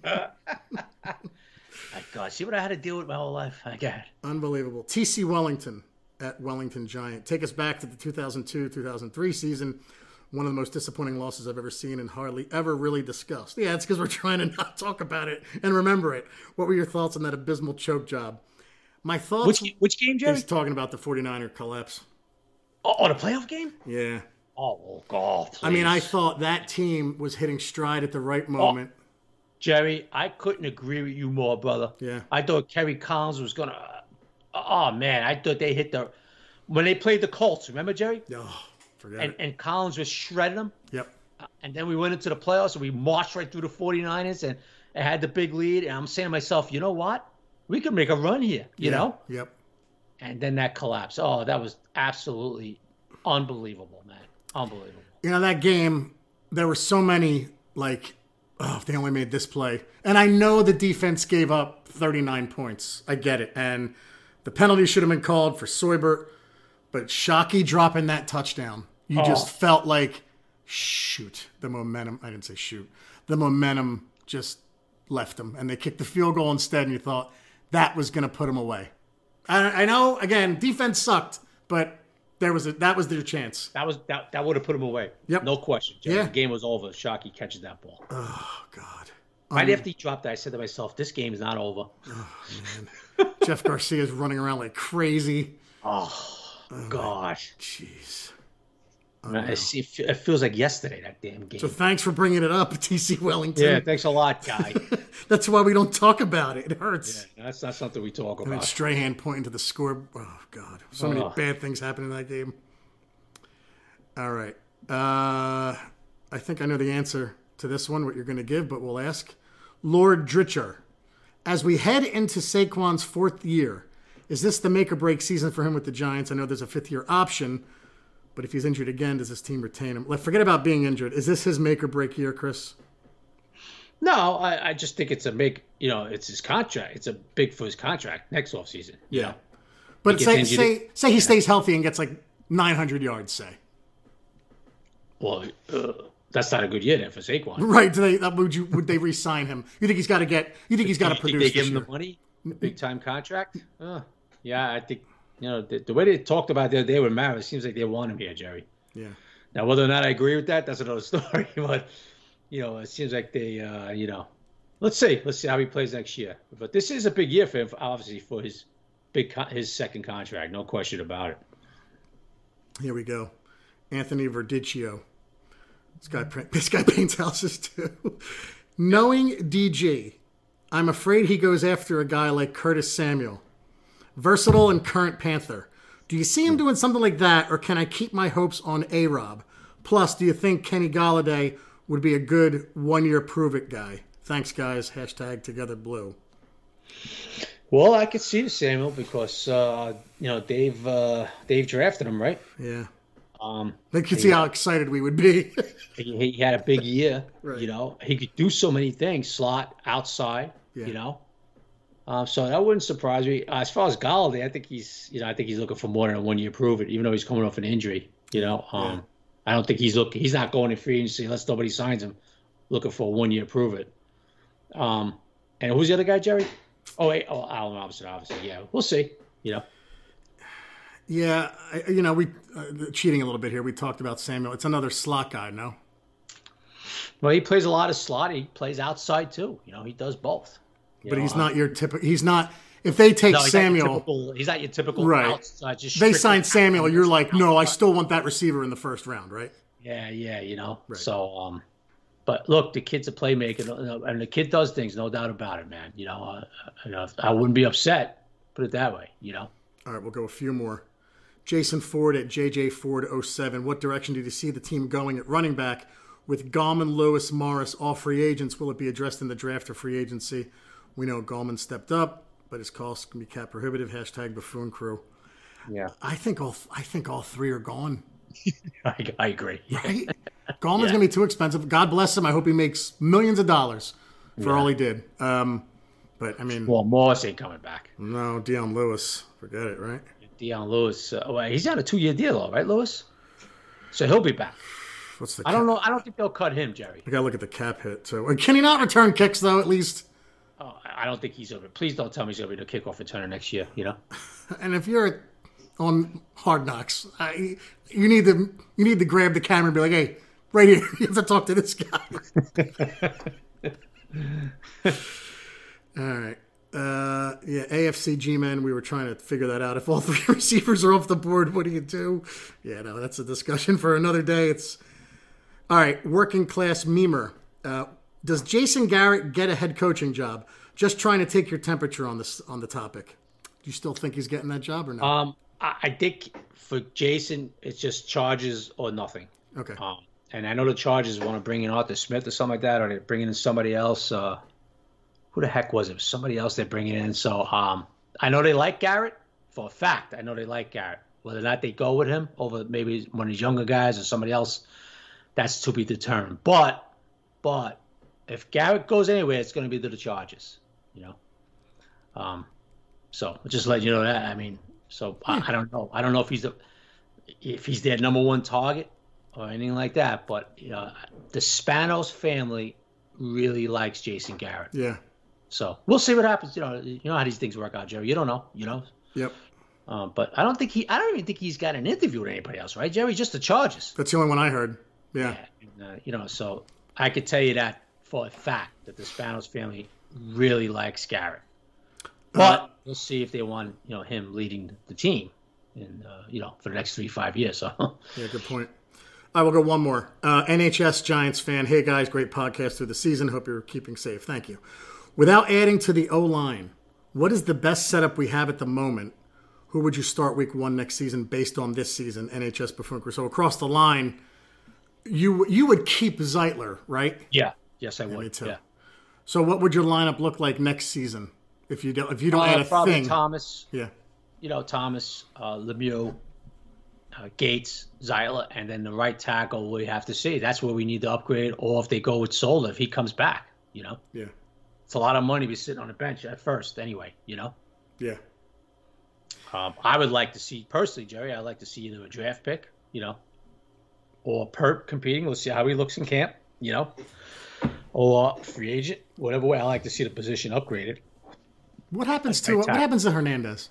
Speaker 2: My God, see what I had to deal with my whole life? My God.
Speaker 1: Unbelievable. T C Wellington at Wellington Giant. Take us back to the two thousand two two thousand three season. One of the most disappointing losses I've ever seen and hardly ever really discussed. Yeah, it's because we're trying to not talk about it and remember it. What were your thoughts on that abysmal choke job? My thoughts...
Speaker 2: Which, which game, Jerry?
Speaker 1: He's talking about the 49er collapse.
Speaker 2: Oh, oh, the playoff game?
Speaker 1: Yeah.
Speaker 2: Oh, God, please.
Speaker 1: I mean, I thought that team was hitting stride at the right moment.
Speaker 2: Oh, Jerry, I couldn't agree with you more, brother.
Speaker 1: Yeah.
Speaker 2: I thought Kerry Collins was going to... Oh, man, I thought they hit the... When they played the Colts, remember, Jerry?
Speaker 1: Oh, forget
Speaker 2: And,
Speaker 1: it.
Speaker 2: and Collins was shredding them.
Speaker 1: Yep.
Speaker 2: And then we went into the playoffs and we marched right through the 49ers and, and had the big lead. And I'm saying to myself, you know what? We can make a run here, you
Speaker 1: Yeah.
Speaker 2: know?
Speaker 1: Yep.
Speaker 2: And then that collapse. Oh, that was absolutely unbelievable, man. Unbelievable.
Speaker 1: You know, that game, there were so many, like, oh, if they only made this play. And I know the defense gave up thirty-nine points. I get it. And the penalty should have been called for Soybert. But Shockey dropping that touchdown, you
Speaker 2: Oh.
Speaker 1: just felt like, shoot, the momentum. I didn't say shoot. The momentum just left them. And they kicked the field goal instead, and you thought that was going to put them away. I, I know, again, defense sucked, but there was a, that was their chance.
Speaker 2: That was that, that would have put him away.
Speaker 1: Yep.
Speaker 2: No question. Jerry.
Speaker 1: Yeah.
Speaker 2: The game was over. Shockey catches that ball.
Speaker 1: Oh, God.
Speaker 2: Right after he dropped that, I said to myself, this game is not over.
Speaker 1: Oh, man. Jeff Garcia's running around like crazy.
Speaker 2: Oh, gosh.
Speaker 1: Jeez.
Speaker 2: I see, it feels like yesterday, that damn game.
Speaker 1: So thanks for bringing it up, T C Wellington.
Speaker 2: Yeah, thanks a lot, guy.
Speaker 1: That's why we don't talk about it. It hurts.
Speaker 2: Yeah, that's not something we talk
Speaker 1: And then
Speaker 2: about.
Speaker 1: Strahan pointing to the score. Oh, God. So many
Speaker 2: Oh.
Speaker 1: bad things happened in that game. All right. Uh, I think I know the answer to this one, what you're going to give, but we'll ask. Lord Dritcher, as we head into Saquon's fourth year, is this the make or break season for him with the Giants? I know there's a fifth year option, but if he's injured again, does this team retain him? Like, forget about being injured. Is this his make or break year, Chris?
Speaker 2: No, I, I just think it's a big, you know, it's his contract. It's a big for his contract next offseason. You know?
Speaker 1: But
Speaker 2: He
Speaker 1: say,
Speaker 2: gets
Speaker 1: say,
Speaker 2: injured-
Speaker 1: say he stays healthy and gets like nine hundred yards, say.
Speaker 2: Well, uh, that's not a good year then for Saquon.
Speaker 1: Right? Do they, uh, would you? Would they re-sign him? You think he's got to get? You think he's got to
Speaker 2: You think
Speaker 1: produce
Speaker 2: they give
Speaker 1: this
Speaker 2: him
Speaker 1: year?
Speaker 2: the money, the big time contract? Uh, yeah, I think you know the, the way they talked about the other day with Mara, it seems like they want him here, Jerry.
Speaker 1: Yeah.
Speaker 2: Now, whether or not I agree with that, that's another story. But you know, it seems like they, uh, you know, let's see, let's see how he plays next year. But this is a big year for him, obviously, for his big, con- his second contract, no question about it.
Speaker 1: Here we go. Anthony Verdicchio. This guy, this guy paints houses too. Knowing D G, I'm afraid he goes after a guy like Curtis Samuel. Versatile and current Panther. Do you see him doing something like that, or can I keep my hopes on A-Rob? Plus, do you think Kenny Golladay would be a good one-year prove-it guy? Thanks, guys. Hashtag Together Blue.
Speaker 2: Well, I could see the Samuel because uh, you know Dave uh, Dave drafted him, right?
Speaker 1: Yeah.
Speaker 2: Um,
Speaker 1: they could see how excited we would be.
Speaker 2: he, he had a big year.
Speaker 1: Right.
Speaker 2: You know, he could do so many things: slot, outside. Yeah. You know, um, so that wouldn't surprise me. Uh, as far as Golladay, I think he's you know I think he's looking for more than a one year prove it, even though he's coming off an injury. You know, um, yeah. I don't think he's looking. He's not going in free agency unless nobody signs him, looking for a one year prove it. Um, and who's the other guy, Jerry? Oh, wait, oh, Allen Robinson, obviously. Yeah, we'll see. You know.
Speaker 1: Yeah, I, you know, we uh, cheating a little bit here. We talked about Samuel. It's another slot guy, no?
Speaker 2: Well, he plays a lot of slot. He plays outside too. You know, he does both.
Speaker 1: But
Speaker 2: know,
Speaker 1: he's not your typical. He's not. If they take
Speaker 2: no, he's
Speaker 1: Samuel,
Speaker 2: not typical, he's not your typical
Speaker 1: right.
Speaker 2: outside. Just
Speaker 1: they sign Samuel.
Speaker 2: outside.
Speaker 1: You're like, no, I still want that receiver in the first round, right?
Speaker 2: Yeah, yeah, you know.
Speaker 1: Right.
Speaker 2: So, um, but look, the kid's a playmaker, and the kid does things, no doubt about it, man. You know, uh, you know, I wouldn't be upset. Put it that way, you know.
Speaker 1: All right, we'll go a few more. Jason Ford at J J Ford oh seven. What direction do you see the team going at running back with Gallman, Lewis, Morris, all free agents? Will it be addressed in the draft or free agency? We know Gallman stepped up, but his costs can be cap prohibitive. Hashtag Buffoon Crew.
Speaker 2: Yeah,
Speaker 1: I think all I think all three are gone.
Speaker 2: I, I agree.
Speaker 1: Right? Gallman's
Speaker 2: yeah.
Speaker 1: gonna be too expensive. God bless him. I hope he makes millions of dollars for
Speaker 2: yeah.
Speaker 1: all he did. Um, but I mean,
Speaker 2: well, Morris ain't coming back.
Speaker 1: No, Dion Lewis, forget it, right?
Speaker 2: Dion Lewis, uh, well, he's on a two-year deal, though, right, Lewis? So he'll be back.
Speaker 1: What's the?
Speaker 2: I don't know. I don't think they'll cut him, Jerry.
Speaker 1: I gotta look at the cap hit. So can he not return kicks though? At least.
Speaker 2: Oh, I don't think he's over. Please don't tell me he's over to kickoff returner next year. You know.
Speaker 1: And if you're on Hard Knocks, I, you need to you need to grab the camera and be like, "Hey, right here, you have to talk to this guy." All right. Uh, yeah, A F C G-Men, we were trying to figure that out. If all three receivers are off the board, what do you do? Yeah, no, that's a discussion for another day. It's all right, working class memer. Uh, does Jason Garrett get a head coaching job? Just trying to take your temperature on this on the topic. Do you still think he's getting that job or not?
Speaker 2: Um, I, I think for Jason, it's just Chargers or nothing.
Speaker 1: Okay.
Speaker 2: Um, and I know the Chargers want to bring in Arthur Smith or something like that, or they're bringing in somebody else. Uh, Who the heck was it? It was somebody else they're bringing in. So um, I know they like Garrett. For a fact, I know they like Garrett. Whether or not they go with him over maybe one of these younger guys or somebody else, that's to be determined. But, but if Garrett goes anywhere, it's going to be to the Chargers, you know. Um, so just let you know that. I mean, so I, I don't know. I don't know if he's the, if he's their number one target or anything like that. But you know, the Spanos family really likes Jason Garrett.
Speaker 1: Yeah.
Speaker 2: So we'll see what happens. You know, you know how these things work out, Jerry. You don't know, you know.
Speaker 1: Yep.
Speaker 2: Um, but I don't think he. I don't even think he's got an interview with anybody else, right, Jerry? Just the Chargers.
Speaker 1: That's the only one I heard. Yeah.
Speaker 2: yeah and, uh, you know, so I could tell you that for a fact that the Spanos family really likes Garrett. But uh, we'll see if they want, you know, him leading the team, in uh, you know, for the next three five years. So.
Speaker 1: Yeah, good point. I will go one more. Uh, N H S Giants fan. Hey guys, great podcast through the season. Hope you're keeping safe. Thank you. Without adding to the O-line, what is the best setup we have at the moment? Who would you start week one next season based on this season, N H S Buffoon Crew? So across the line, you you would keep Zeitler, right?
Speaker 2: Yeah. Yes, I
Speaker 1: yeah,
Speaker 2: would.
Speaker 1: Me too.
Speaker 2: Yeah.
Speaker 1: So what would your lineup look like next season if you don't if you don't
Speaker 2: uh,
Speaker 1: add a
Speaker 2: probably
Speaker 1: thing?
Speaker 2: Thomas.
Speaker 1: Yeah.
Speaker 2: You know, Thomas, uh, Lemieux, uh, Gates, Zeitler, and then the right tackle we have to see. That's where we need to upgrade, or if they go with Sola if he comes back. You know.
Speaker 1: Yeah.
Speaker 2: It's a lot of money to be sitting on the bench at first, anyway. You know.
Speaker 1: Yeah.
Speaker 2: Um, I would like to see personally, Jerry. I'd like to see either a draft pick, you know, or Perp competing. We'll see how he looks in camp, you know, or free agent, whatever way. I like to see the position upgraded.
Speaker 1: What happens to what happens to Hernandez?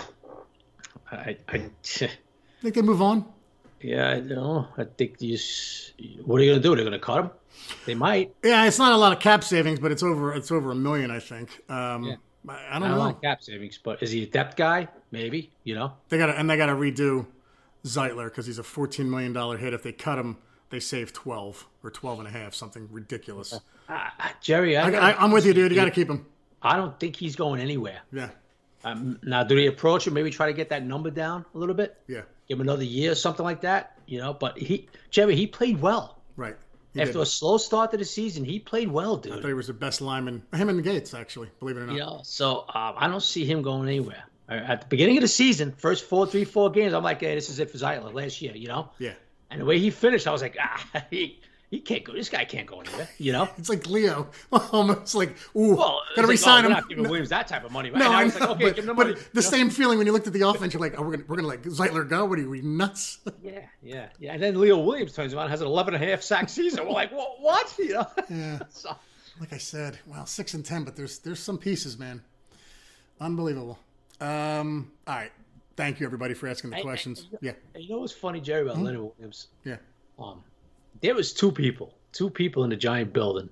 Speaker 2: I, I
Speaker 1: think they move on.
Speaker 2: Yeah, I know. I think you. What are you going to do? They're going to cut him. They might.
Speaker 1: Yeah, it's not a lot of cap savings, but it's over. It's over a million, I think. Um, yeah. I don't
Speaker 2: I
Speaker 1: know.
Speaker 2: Like cap savings, but is he a depth guy? Maybe. You know.
Speaker 1: They got and they got to redo Zeitler because he's a fourteen million dollars hit. If they cut him, they save twelve or twelve and a half, something ridiculous.
Speaker 2: Uh, Jerry, I
Speaker 1: I, I, I'm with you, dude. You got to keep him.
Speaker 2: I don't think he's going anywhere.
Speaker 1: Yeah.
Speaker 2: Um, now, do they approach him? Maybe try to get that number down a little bit.
Speaker 1: Yeah.
Speaker 2: Give him another year, something like that. You know, but he, Jerry, he played well.
Speaker 1: Right. He
Speaker 2: After
Speaker 1: did.
Speaker 2: a slow start to the season, he played well, dude.
Speaker 1: I thought he was the best lineman. Him and Gates, actually, believe it or not.
Speaker 2: You know, so um, I don't see him going anywhere. At the beginning of the season, first four, three, four games, I'm like, hey, this is it for Zeitler last year, you know?
Speaker 1: Yeah.
Speaker 2: And the way he finished, I was like, ah, he, he can't go. This guy can't go anywhere, you know?
Speaker 1: It's like Leo, almost like, ooh,
Speaker 2: Well,
Speaker 1: gotta
Speaker 2: it's
Speaker 1: resign
Speaker 2: like, oh, we're
Speaker 1: him.
Speaker 2: not giving
Speaker 1: No,
Speaker 2: Williams that type of money. Right?
Speaker 1: no,
Speaker 2: And I
Speaker 1: I
Speaker 2: was
Speaker 1: know,
Speaker 2: like, okay,
Speaker 1: but,
Speaker 2: give him the
Speaker 1: but
Speaker 2: money.
Speaker 1: the
Speaker 2: you know?
Speaker 1: same feeling when you looked at the offense, you're like, oh, we're gonna we're gonna let Zeitler go. What are you, are you nuts?
Speaker 2: Yeah, yeah, yeah. And then Leo Williams turns around and has an eleven and a half sack season. We're like, what? what? You know?
Speaker 1: Yeah.
Speaker 2: so,
Speaker 1: Like I said, well, six and ten, but there's there's some pieces, man. Unbelievable. Um, all right. Thank you, everybody, for asking the
Speaker 2: I-
Speaker 1: questions.
Speaker 2: I-
Speaker 1: yeah,
Speaker 2: and you know what's funny, Jerry, about Leonard Williams?
Speaker 1: yeah.
Speaker 2: Um, there was two people, two people in the Giant building.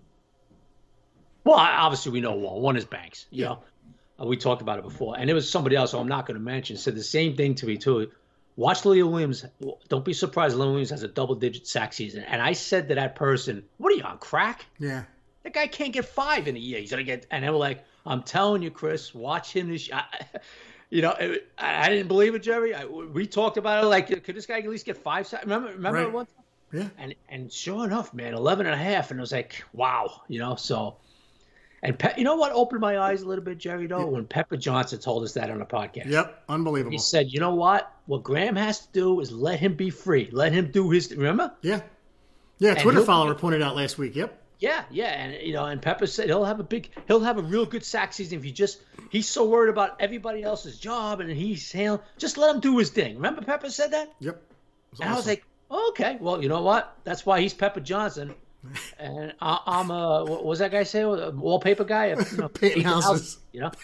Speaker 2: Well, I- obviously we know one. One is Banks. You
Speaker 1: Yeah.
Speaker 2: know, uh, we talked about it before, and there was somebody else who I'm not going to mention said the same thing to me too. Watch Leo Williams. Don't be surprised. Leo Williams has a double-digit sack season. And I said to that person, "What are you on crack?
Speaker 1: Yeah.
Speaker 2: That guy can't get five in a year. He's gonna get." And they were like, "I'm telling you, Chris, watch him this." I, you know, it, I, I didn't believe it, Jerry. I, we talked about it. Like, could this guy at least get five sacks? Remember, remember
Speaker 1: Right.
Speaker 2: one time?
Speaker 1: Yeah.
Speaker 2: And and sure enough, man, eleven and a half, and it was like, wow, you know. So, and Pe- you know what opened my eyes a little bit, Jerry, though, when Pepper Johnson told us that on the podcast.
Speaker 1: Yep. Unbelievable.
Speaker 2: He said, you know what? What Graham has to do is let him be free. Let him do his. Remember?
Speaker 1: Yeah. Yeah.
Speaker 2: And
Speaker 1: Twitter
Speaker 2: he'll-
Speaker 1: follower pointed out last week. Yep.
Speaker 2: Yeah, yeah, and you know, and Pepper said he'll have a big, he'll have a real good sack season if he just, he's so worried about everybody else's job and he's handling, just let him do his thing. Remember Pepper said that?
Speaker 1: Yep. It was
Speaker 2: And I was
Speaker 1: awesome.
Speaker 2: like, oh, okay, well, you know what? That's why he's Pepper Johnson, and I, I'm a, what was that guy say? A wallpaper guy? You know,
Speaker 1: Painting
Speaker 2: painting
Speaker 1: houses.
Speaker 2: You know,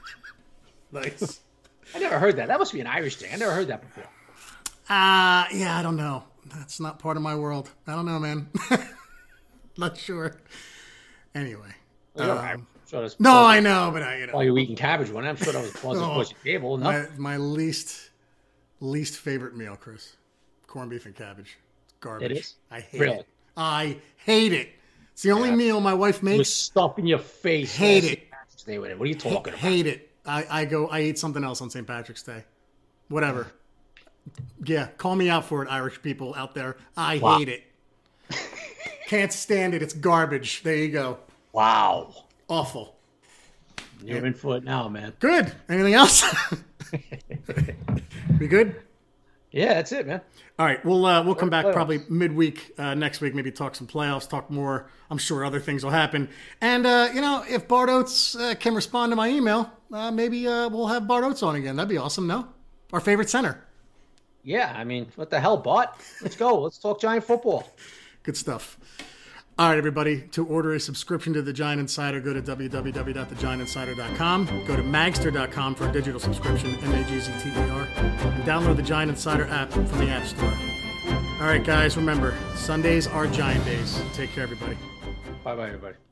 Speaker 1: Nice.
Speaker 2: I never heard that. That must be an Irish thing. I never heard that before.
Speaker 1: Uh, yeah, I don't know. That's not part of my world. I don't know, man. Not sure. Anyway.
Speaker 2: You know,
Speaker 1: Um,
Speaker 2: I'm sure that's
Speaker 1: no, I know, but I, you know.
Speaker 2: while you're eating cabbage one. I'm sure that was was
Speaker 1: Oh,
Speaker 2: across your table. No,
Speaker 1: My, my least least favorite meal, Chris. Corned beef and cabbage. It's garbage.
Speaker 2: It is?
Speaker 1: I hate
Speaker 2: Really?
Speaker 1: it. I hate it. It's the only
Speaker 2: Yeah.
Speaker 1: meal my wife
Speaker 2: with
Speaker 1: makes.
Speaker 2: stuff in your face.
Speaker 1: Hate
Speaker 2: last
Speaker 1: it.
Speaker 2: Patrick's Day with it. What are you talking about?
Speaker 1: Hate it. I, I go. I eat something else on Saint Patrick's Day. Whatever. Yeah, call me out for it, Irish people out there. I
Speaker 2: Wow.
Speaker 1: hate it. Can't stand it. It's garbage. There you go.
Speaker 2: Wow.
Speaker 1: Awful.
Speaker 2: You're in for it now, man.
Speaker 1: Good. Anything else? We good?
Speaker 2: Yeah, that's it, man.
Speaker 1: All right, we'll uh, we'll come back
Speaker 2: playoffs.
Speaker 1: probably midweek uh, next week. Maybe talk some playoffs, talk more. I'm sure other things will happen. And uh, you know, if Bart Oates uh, can respond to my email, uh, maybe uh, we'll have Bart Oates on again. That'd be awesome. No, our favorite center.
Speaker 2: Yeah, I mean, what the hell, Bart? Let's go. Let's talk Giant football.
Speaker 1: Good stuff. All right, everybody. To order a subscription to The Giant Insider, go to w w w dot the giant insider dot com. Go to magster dot com for a digital subscription, M A G Z T E R. And download the Giant Insider app from the App Store. All right, guys, remember, Sundays are Giant days. Take care, everybody.
Speaker 2: Bye-bye, everybody.